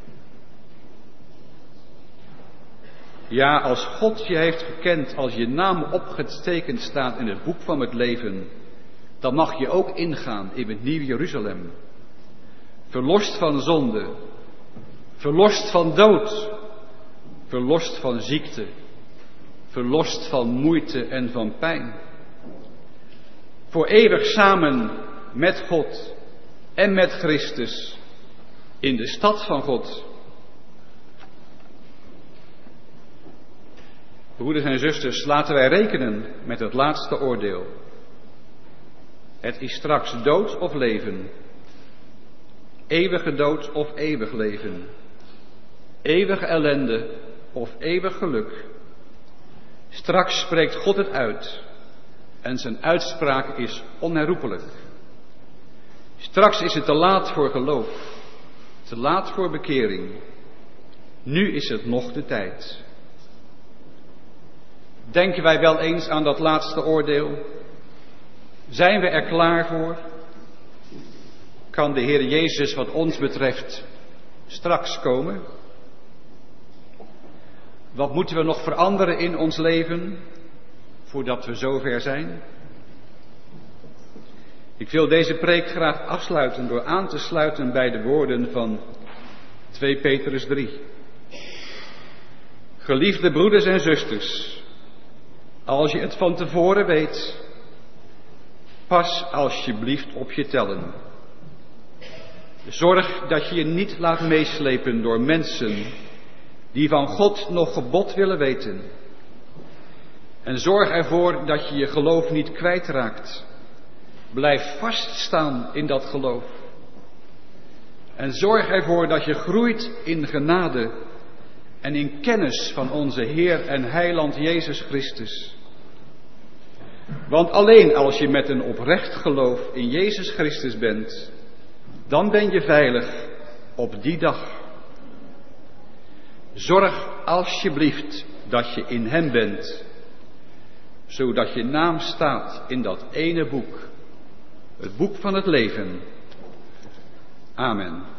Ja, als God je heeft gekend, als je naam opgetekend staat in het boek van het leven, dan mag je ook ingaan in het nieuwe Jeruzalem. Verlost van zonde, verlost van dood, verlost van ziekte, verlost van moeite en van pijn. Voor eeuwig samen met God en met Christus in de stad van God. Broeders en zusters, laten wij rekenen met het laatste oordeel. Het is straks dood of leven, eeuwige dood of eeuwig leven, eeuwige ellende of eeuwig geluk. Straks spreekt God het uit en zijn uitspraak is onherroepelijk. Straks is het te laat voor geloof, te laat voor bekering. Nu is het nog de tijd. Denken wij wel eens aan dat laatste oordeel? Zijn we er klaar voor? Kan de Heer Jezus wat ons betreft straks komen? Wat moeten we nog veranderen in ons leven voordat we zover zijn? Ik wil deze preek graag afsluiten door aan te sluiten bij de woorden van twee Petrus drie. Geliefde broeders en zusters, als je het van tevoren weet, pas alsjeblieft op je tellen. Zorg dat je je niet laat meeslepen door mensen die van God nog gebod willen weten. En zorg ervoor dat je je geloof niet kwijtraakt. Blijf vaststaan in dat geloof. En zorg ervoor dat je groeit in genade en in kennis van onze Heer en Heiland Jezus Christus. Want alleen als je met een oprecht geloof in Jezus Christus bent, dan ben je veilig op die dag. Zorg alsjeblieft dat je in Hem bent, zodat je naam staat in dat ene boek, het boek van het leven. Amen.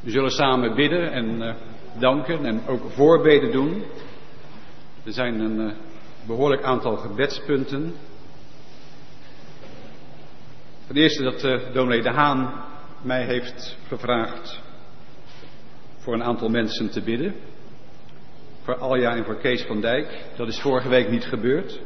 We zullen samen bidden en uh, danken en ook voorbeden doen. Er zijn een uh, behoorlijk aantal gebedspunten. Ten eerste dat uh, dominee De Haan mij heeft gevraagd voor een aantal mensen te bidden. Voor Alja en voor Kees van Dijk. Dat is vorige week niet gebeurd.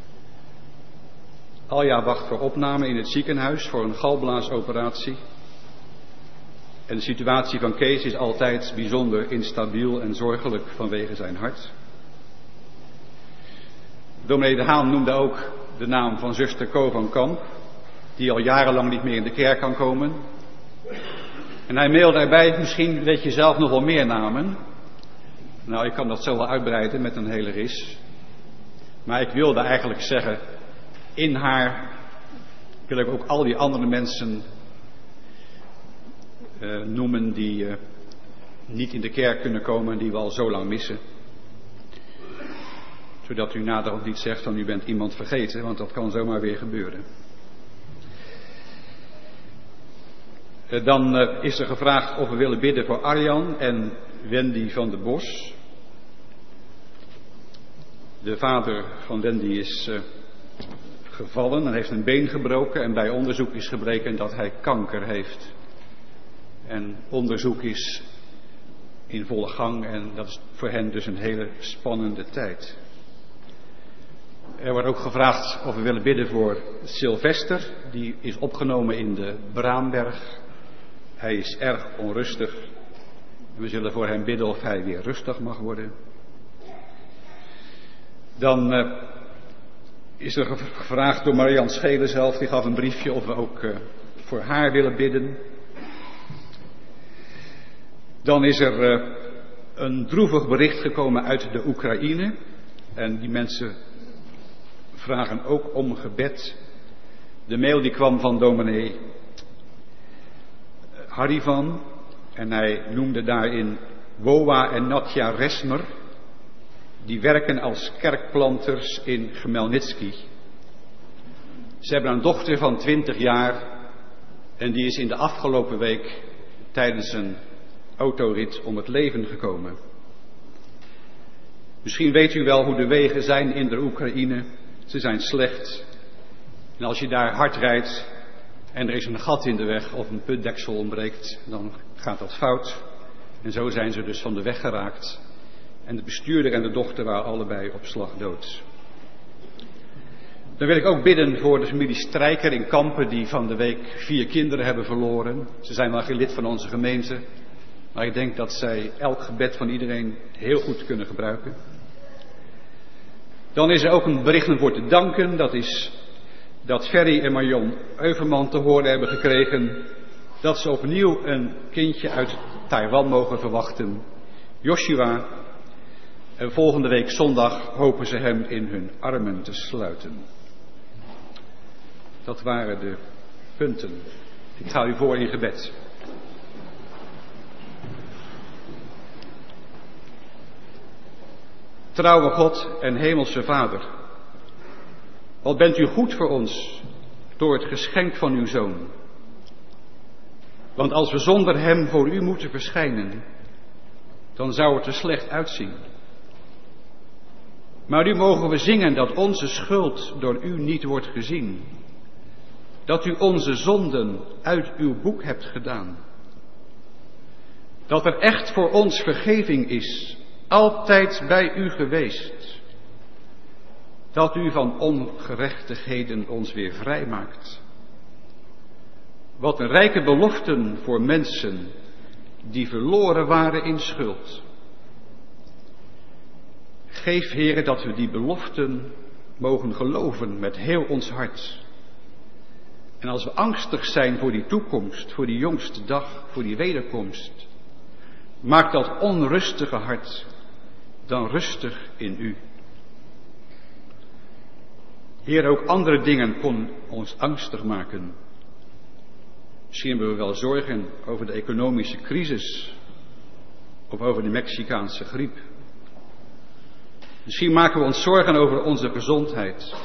Alja wacht voor opname in het ziekenhuis voor een galblaasoperatie. En de situatie van Kees is altijd bijzonder instabiel en zorgelijk vanwege zijn hart. Dominee De Haan noemde ook de naam van zuster Co van Kamp, die al jarenlang niet meer in de kerk kan komen. En hij mailde erbij, misschien weet je zelf nog wel meer namen. Nou, ik kan dat zo wel uitbreiden met een hele ris. Maar ik wilde eigenlijk zeggen, in haar wil ik ook al die andere mensen uh, noemen die uh, niet in de kerk kunnen komen, die we al zo lang missen. Zodat u nader ook niet zegt van u bent iemand vergeten, want dat kan zomaar weer gebeuren. Uh, dan uh, is er gevraagd of we willen bidden voor Arjan en Wendy van der Bos. De vader van Wendy is uh, gevallen en heeft een been gebroken en bij onderzoek is gebleken dat hij kanker heeft. En onderzoek is in volle gang en dat is voor hen dus een hele spannende tijd. Er wordt ook gevraagd of we willen bidden voor Sylvester, die is opgenomen in de Braamberg. Hij is erg onrustig. We zullen voor hem bidden of hij weer rustig mag worden. Dan uh, is er gevraagd door Marian Schelen zelf, die gaf een briefje of we ook uh, voor haar willen bidden. Dan is er uh, een droevig bericht gekomen uit de Oekraïne. En die mensen vragen ook om gebed. De mail die kwam van dominee Harivan. En hij noemde daarin Woa en Natja Resmer. Die werken als kerkplanters in Chmelnytsky. Ze hebben een dochter van twintig jaar. En die is in de afgelopen week tijdens een autorit om het leven gekomen. Misschien weet u wel hoe de wegen zijn in de Oekraïne. Ze zijn slecht. En als je daar hard rijdt en er is een gat in de weg of een putdeksel ontbreekt, dan gaat dat fout. En zo zijn ze dus van de weg geraakt. En de bestuurder en de dochter waren allebei op slag dood. Dan wil ik ook bidden voor de familie Strijker in Kampen, die van de week vier kinderen hebben verloren. Ze zijn wel geen lid van onze gemeente, maar ik denk dat zij elk gebed van iedereen heel goed kunnen gebruiken. Dan is er ook een bericht om voor te danken. Dat is dat Ferry en Marion Euverman te horen hebben gekregen dat ze opnieuw een kindje uit Taiwan mogen verwachten. Joshua. En volgende week zondag hopen ze hem in hun armen te sluiten. Dat waren de punten. Ik ga u voor in gebed. Trouwe God en hemelse Vader, wat bent u goed voor ons door het geschenk van uw Zoon. Want als we zonder hem voor u moeten verschijnen, dan zou het er slecht uitzien. Maar nu mogen we zingen dat onze schuld door u niet wordt gezien. Dat u onze zonden uit uw boek hebt gedaan. Dat er echt voor ons vergeving is, altijd bij u geweest. Dat u van ongerechtigheden ons weer vrijmaakt. Wat een rijke beloften voor mensen die verloren waren in schuld. Geef, Heere, dat we die beloften mogen geloven met heel ons hart. En als we angstig zijn voor die toekomst, voor die jongste dag, voor die wederkomst, maak dat onrustige hart dan rustig in u. Heer, ook andere dingen kon ons angstig maken. Misschien hebben we wel zorgen over de economische crisis of over de Mexicaanse griep. Misschien maken we ons zorgen over onze gezondheid.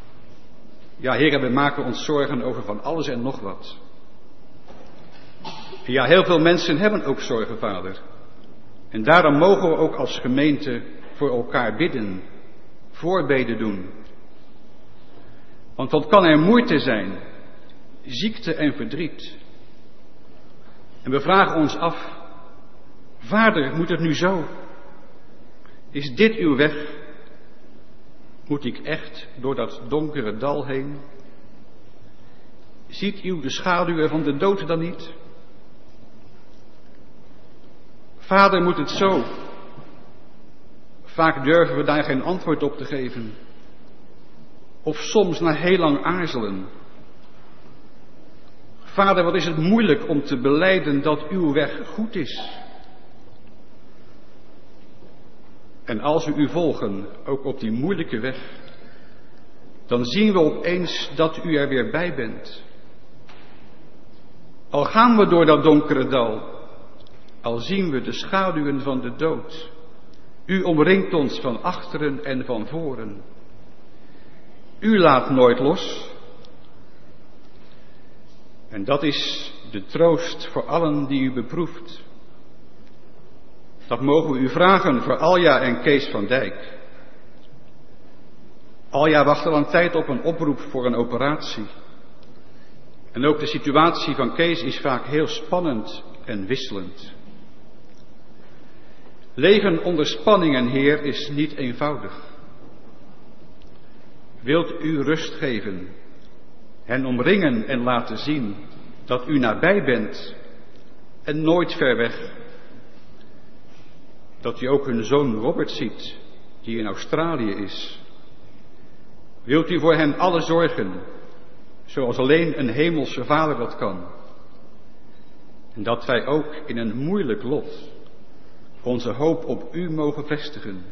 Ja, Heer, we maken ons zorgen over van alles en nog wat. Ja, heel veel mensen hebben ook zorgen, Vader. En daarom mogen we ook als gemeente voor elkaar bidden, voorbeden doen. Want wat kan er moeite zijn, ziekte en verdriet. En we vragen ons af, Vader, moet het nu zo? Is dit uw weg? Moet ik echt door dat donkere dal heen? Ziet u de schaduwen van de dood dan niet? Vader, moet het zo? Vaak durven we daar geen antwoord op te geven. Of soms na heel lang aarzelen. Vader, wat is het moeilijk om te belijden dat uw weg goed is. En als we u volgen, ook op die moeilijke weg, dan zien we opeens dat u er weer bij bent. Al gaan we door dat donkere dal, al zien we de schaduwen van de dood. U omringt ons van achteren en van voren. U laat nooit los. En dat is de troost voor allen die u beproeft. Dat mogen we u vragen voor Alja en Kees van Dijk. Alja wacht al een tijd op een oproep voor een operatie. En ook de situatie van Kees is vaak heel spannend en wisselend. Leven onder spanningen, Heer, is niet eenvoudig. Wilt u rust geven, hen omringen en laten zien dat u nabij bent en nooit ver weg. Dat u ook hun zoon Robert ziet, die in Australië is. Wilt u voor hen alle zorgen, zoals alleen een hemelse vader dat kan. En dat wij ook in een moeilijk lot onze hoop op u mogen vestigen.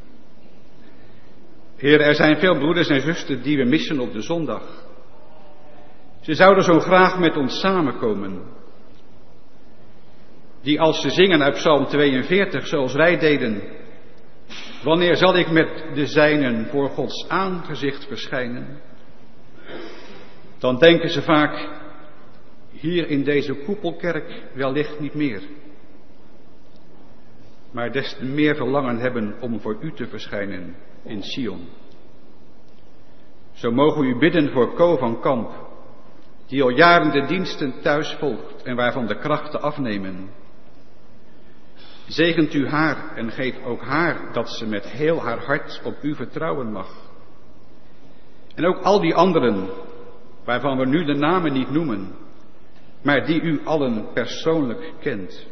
Heer, er zijn veel broeders en zusters die we missen op de zondag. Ze zouden zo graag met ons samenkomen. Die als ze zingen uit Psalm tweeënveertig, zoals wij deden. Wanneer zal ik met de zijnen voor Gods aangezicht verschijnen? Dan denken ze vaak, hier in deze koepelkerk wellicht niet meer. Maar des te meer verlangen hebben om voor u te verschijnen in Sion. Zo mogen we u bidden voor Co van Kamp, die al jaren de diensten thuis volgt en waarvan de krachten afnemen. Zegent u haar en geef ook haar dat ze met heel haar hart op u vertrouwen mag. En ook al die anderen, waarvan we nu de namen niet noemen, maar die u allen persoonlijk kent.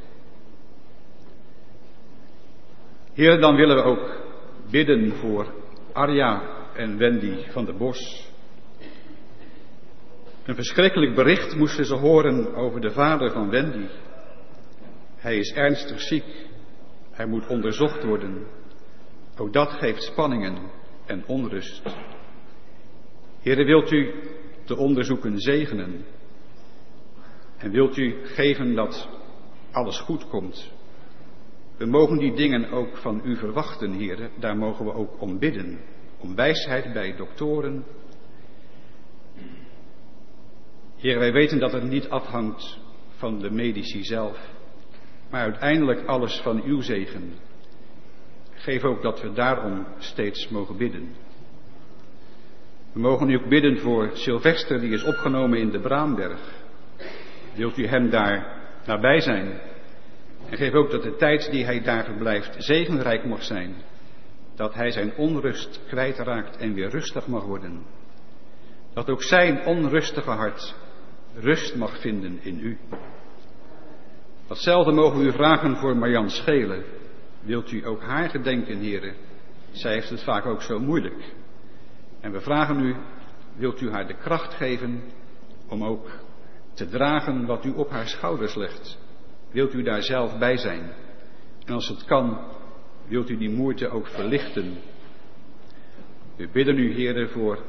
Heer, dan willen we ook bidden voor Arja en Wendy van der Bos. Een verschrikkelijk bericht moesten ze horen over de vader van Wendy. Hij is ernstig ziek. Hij moet onderzocht worden. Ook dat geeft spanningen en onrust. Heere, wilt u de onderzoeken zegenen? En wilt u geven dat alles goed komt? We mogen die dingen ook van u verwachten, Heere. Daar mogen we ook om bidden. Om wijsheid bij doktoren. Heer, wij weten dat het niet afhangt van de medici zelf, maar uiteindelijk alles van uw zegen. Geef ook dat we daarom steeds mogen bidden. We mogen nu ook bidden voor Sylvester, die is opgenomen in de Braamberg. Wilt u hem daar nabij zijn? En geef ook dat de tijd die hij daar verblijft zegenrijk mag zijn. Dat hij zijn onrust kwijtraakt en weer rustig mag worden. Dat ook zijn onrustige hart rust mag vinden in u. Datzelfde mogen we u vragen voor Marjan Schelen. Wilt u ook haar gedenken, heren? Zij heeft het vaak ook zo moeilijk. En we vragen u, wilt u haar de kracht geven om ook te dragen wat u op haar schouders legt? Wilt u daar zelf bij zijn? En als het kan, wilt u die moeite ook verlichten? We bidden u, heren, voor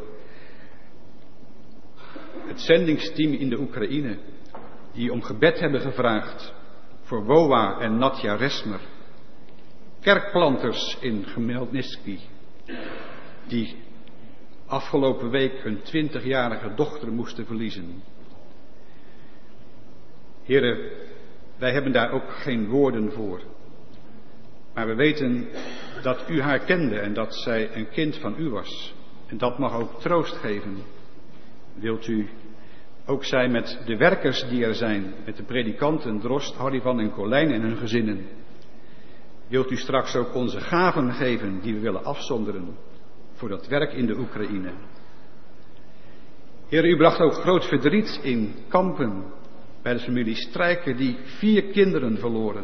het zendingsteam in de Oekraïne, die om gebed hebben gevraagd voor Woa en Natja Resmer. Kerkplanters in Chmelnytsky, die afgelopen week hun twintigjarige dochter moesten verliezen. Heren, Wij hebben daar ook geen woorden voor. Maar we weten dat u haar kende en dat zij een kind van u was. En dat mag ook troost geven. Wilt u ook zijn met de werkers die er zijn, met de predikanten Drost, Harry van en Colijn en hun gezinnen. Wilt u straks ook onze gaven geven die we willen afzonderen voor dat werk in de Oekraïne. Heer, u bracht ook groot verdriet in Kampen bij de familie Strijker die vier kinderen verloren.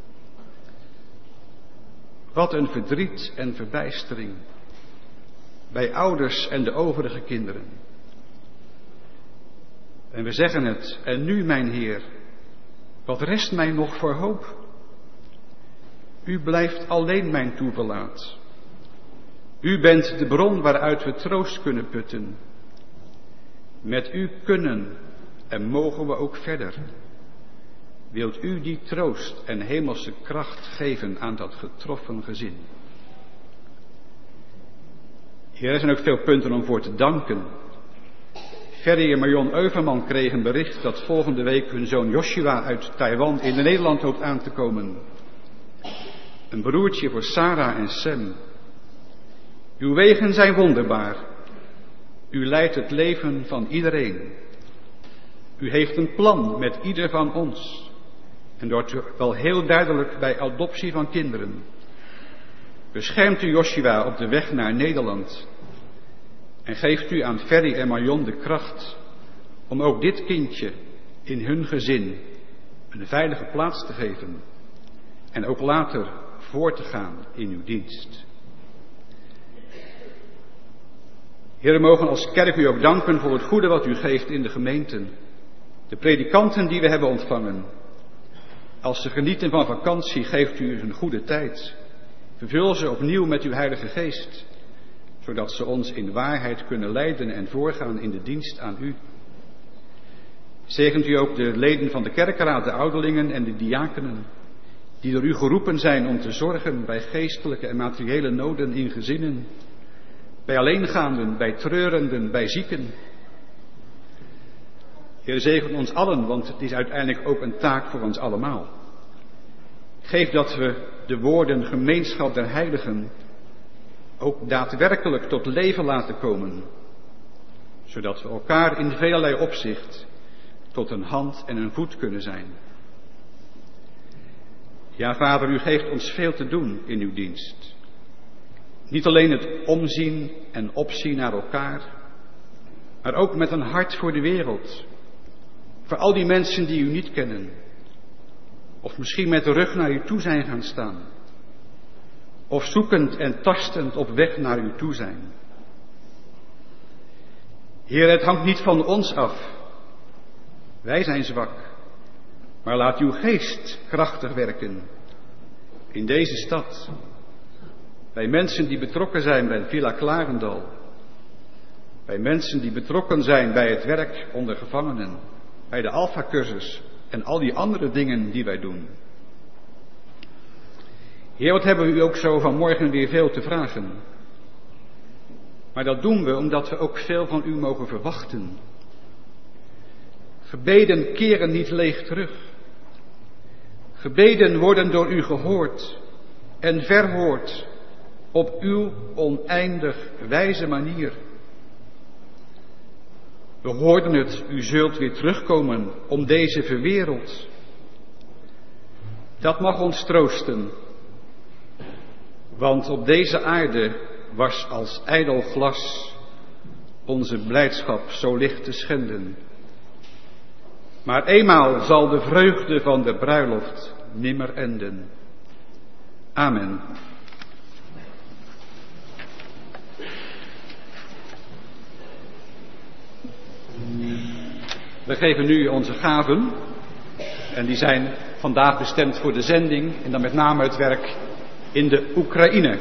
Wat een verdriet en verbijstering bij ouders en de overige kinderen. En we zeggen het, en nu mijn Heer, wat rest mij nog voor hoop? U blijft alleen mijn toeverlaat. U bent de bron waaruit we troost kunnen putten. Met u kunnen en mogen we ook verder. Wilt u die troost en hemelse kracht geven aan dat getroffen gezin? Hier er zijn ook veel punten om voor te danken. Ferry en Marion Euverman kregen bericht dat volgende week hun zoon Joshua uit Taiwan in Nederland hoopt aan te komen. Een broertje voor Sarah en Sam. Uw wegen zijn wonderbaar. U leidt het leven van iedereen. U heeft een plan met ieder van ons. En dat wel heel duidelijk bij adoptie van kinderen. Beschermt u Joshua op de weg naar Nederland. En geeft u aan Ferry en Marion de kracht om ook dit kindje in hun gezin een veilige plaats te geven. En ook later voor te gaan in uw dienst. Heer, we mogen als kerk u ook danken voor het goede wat u geeft in de gemeenten. De predikanten die we hebben ontvangen. Als ze genieten van vakantie, geeft u een goede tijd. Vervul ze opnieuw met uw Heilige Geest, zodat ze ons in waarheid kunnen leiden en voorgaan in de dienst aan u. Zegent u ook de leden van de kerkenraad, de ouderlingen en de diakenen, die door u geroepen zijn om te zorgen bij geestelijke en materiële noden in gezinnen, bij alleengaanden, bij treurenden, bij zieken. Heer, zegen ons allen, want het is uiteindelijk ook een taak voor ons allemaal. Geef dat we de woorden gemeenschap der heiligen ook daadwerkelijk tot leven laten komen, zodat we elkaar in velerlei opzicht tot een hand en een voet kunnen zijn. Ja, Vader, u geeft ons veel te doen in uw dienst. Niet alleen het omzien en opzien naar elkaar, maar ook met een hart voor de wereld. Voor al die mensen die u niet kennen. Of misschien met de rug naar u toe zijn gaan staan. Of zoekend en tastend op weg naar u toe zijn. Heer, het hangt niet van ons af. Wij zijn zwak. Maar laat uw geest krachtig werken. In deze stad. Bij mensen die betrokken zijn bij Villa Klarendal. Bij mensen die betrokken zijn bij het werk onder gevangenen. Bij de Alpha-cursus en al die andere dingen die wij doen. Heer, wat hebben we u ook zo vanmorgen weer veel te vragen. Maar dat doen we omdat we ook veel van u mogen verwachten. Gebeden keren niet leeg terug. Gebeden worden door u gehoord en verhoord op uw oneindig wijze manier. We hoorden het, u zult weer terugkomen om deze verwereld. Dat mag ons troosten, want op deze aarde was als ijdel glas onze blijdschap zo licht te schenden. Maar eenmaal zal de vreugde van de bruiloft nimmer enden. Amen. We geven nu onze gaven en die zijn vandaag bestemd voor de zending en dan met name het werk in de Oekraïne.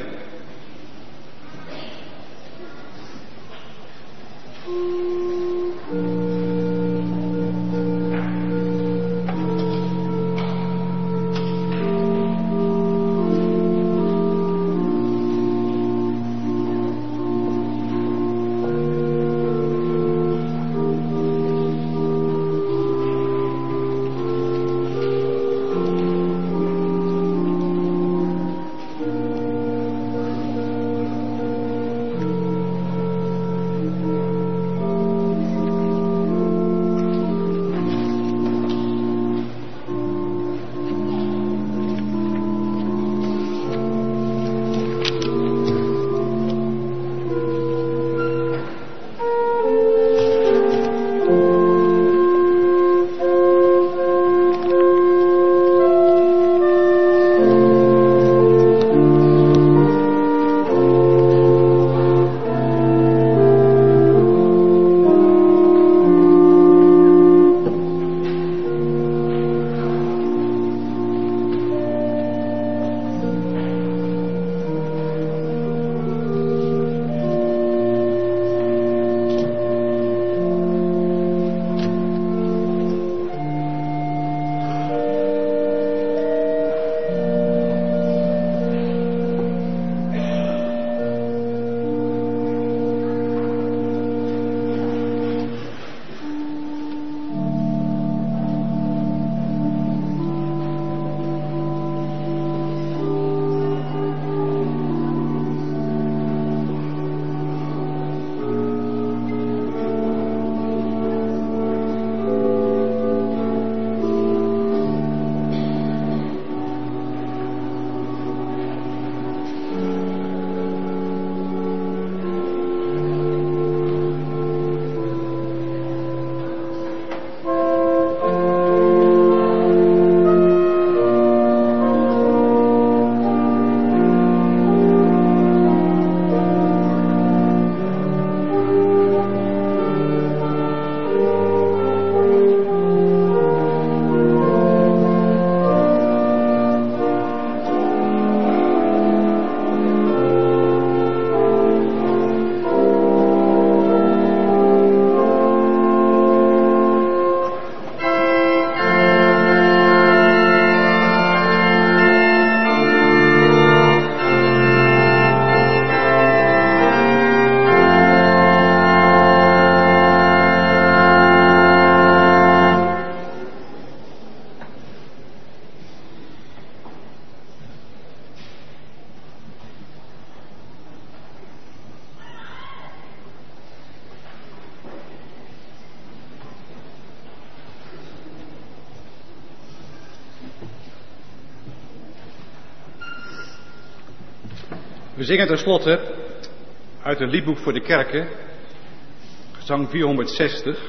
We zingen tenslotte uit het liedboek voor de kerken, gezang vierhonderdzestig.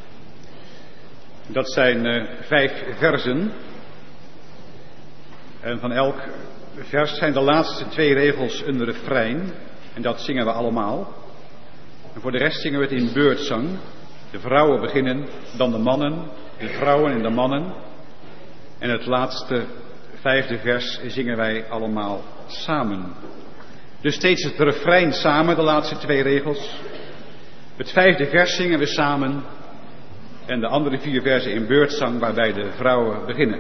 Dat zijn uh, vijf versen. En van elk vers zijn de laatste twee regels een refrein. En dat zingen we allemaal. En voor de rest zingen we het in beurtzang. De vrouwen beginnen, dan de mannen, de vrouwen en de mannen. En het laatste vijfde vers zingen wij allemaal samen. Dus steeds het refrein samen, de laatste twee regels. Het vijfde vers zingen we samen. En de andere vier versen in beurtzang, waarbij de vrouwen beginnen.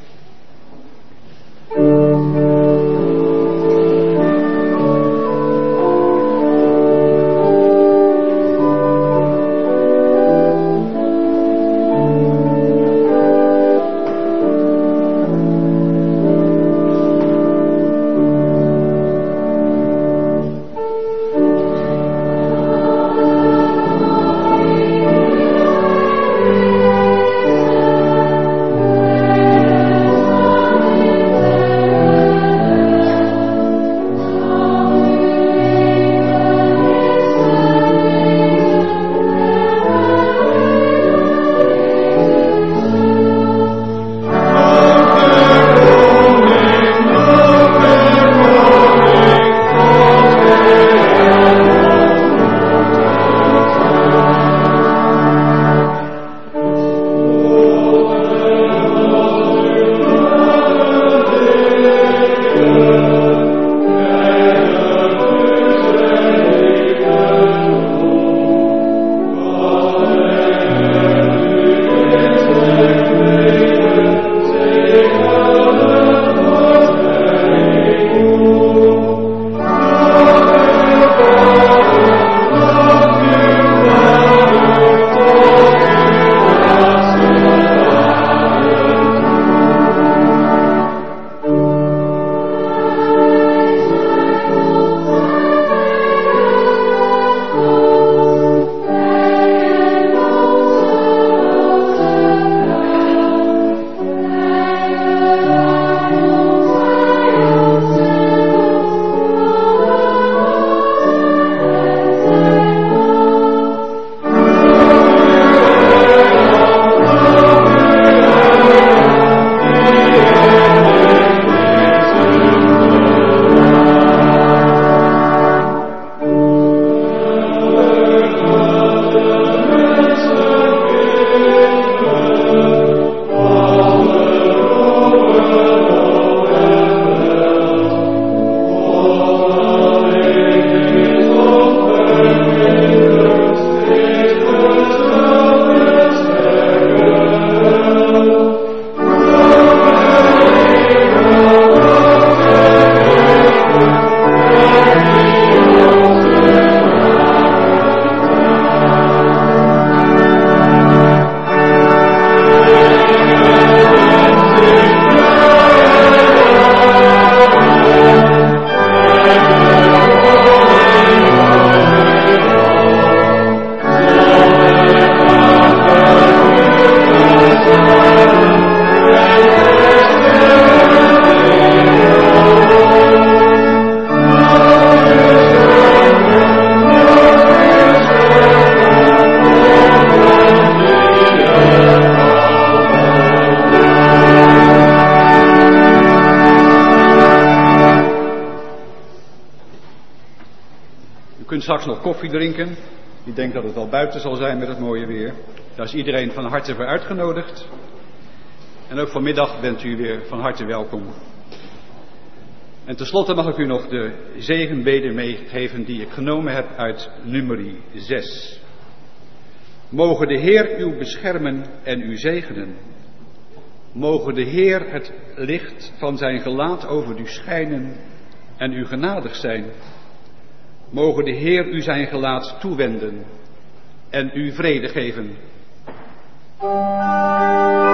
Straks nog koffie drinken. Ik denk dat het al buiten zal zijn met het mooie weer. Daar is iedereen van harte voor uitgenodigd. En ook vanmiddag bent u weer van harte welkom. En tenslotte mag ik u nog de zegenbede meegeven die ik genomen heb uit nummerie zes. Mogen de Heer u beschermen en u zegenen. Mogen de Heer het licht van zijn gelaat over u schijnen en u genadig zijn. Mogen de Heer u zijn gelaat toewenden en u vrede geven.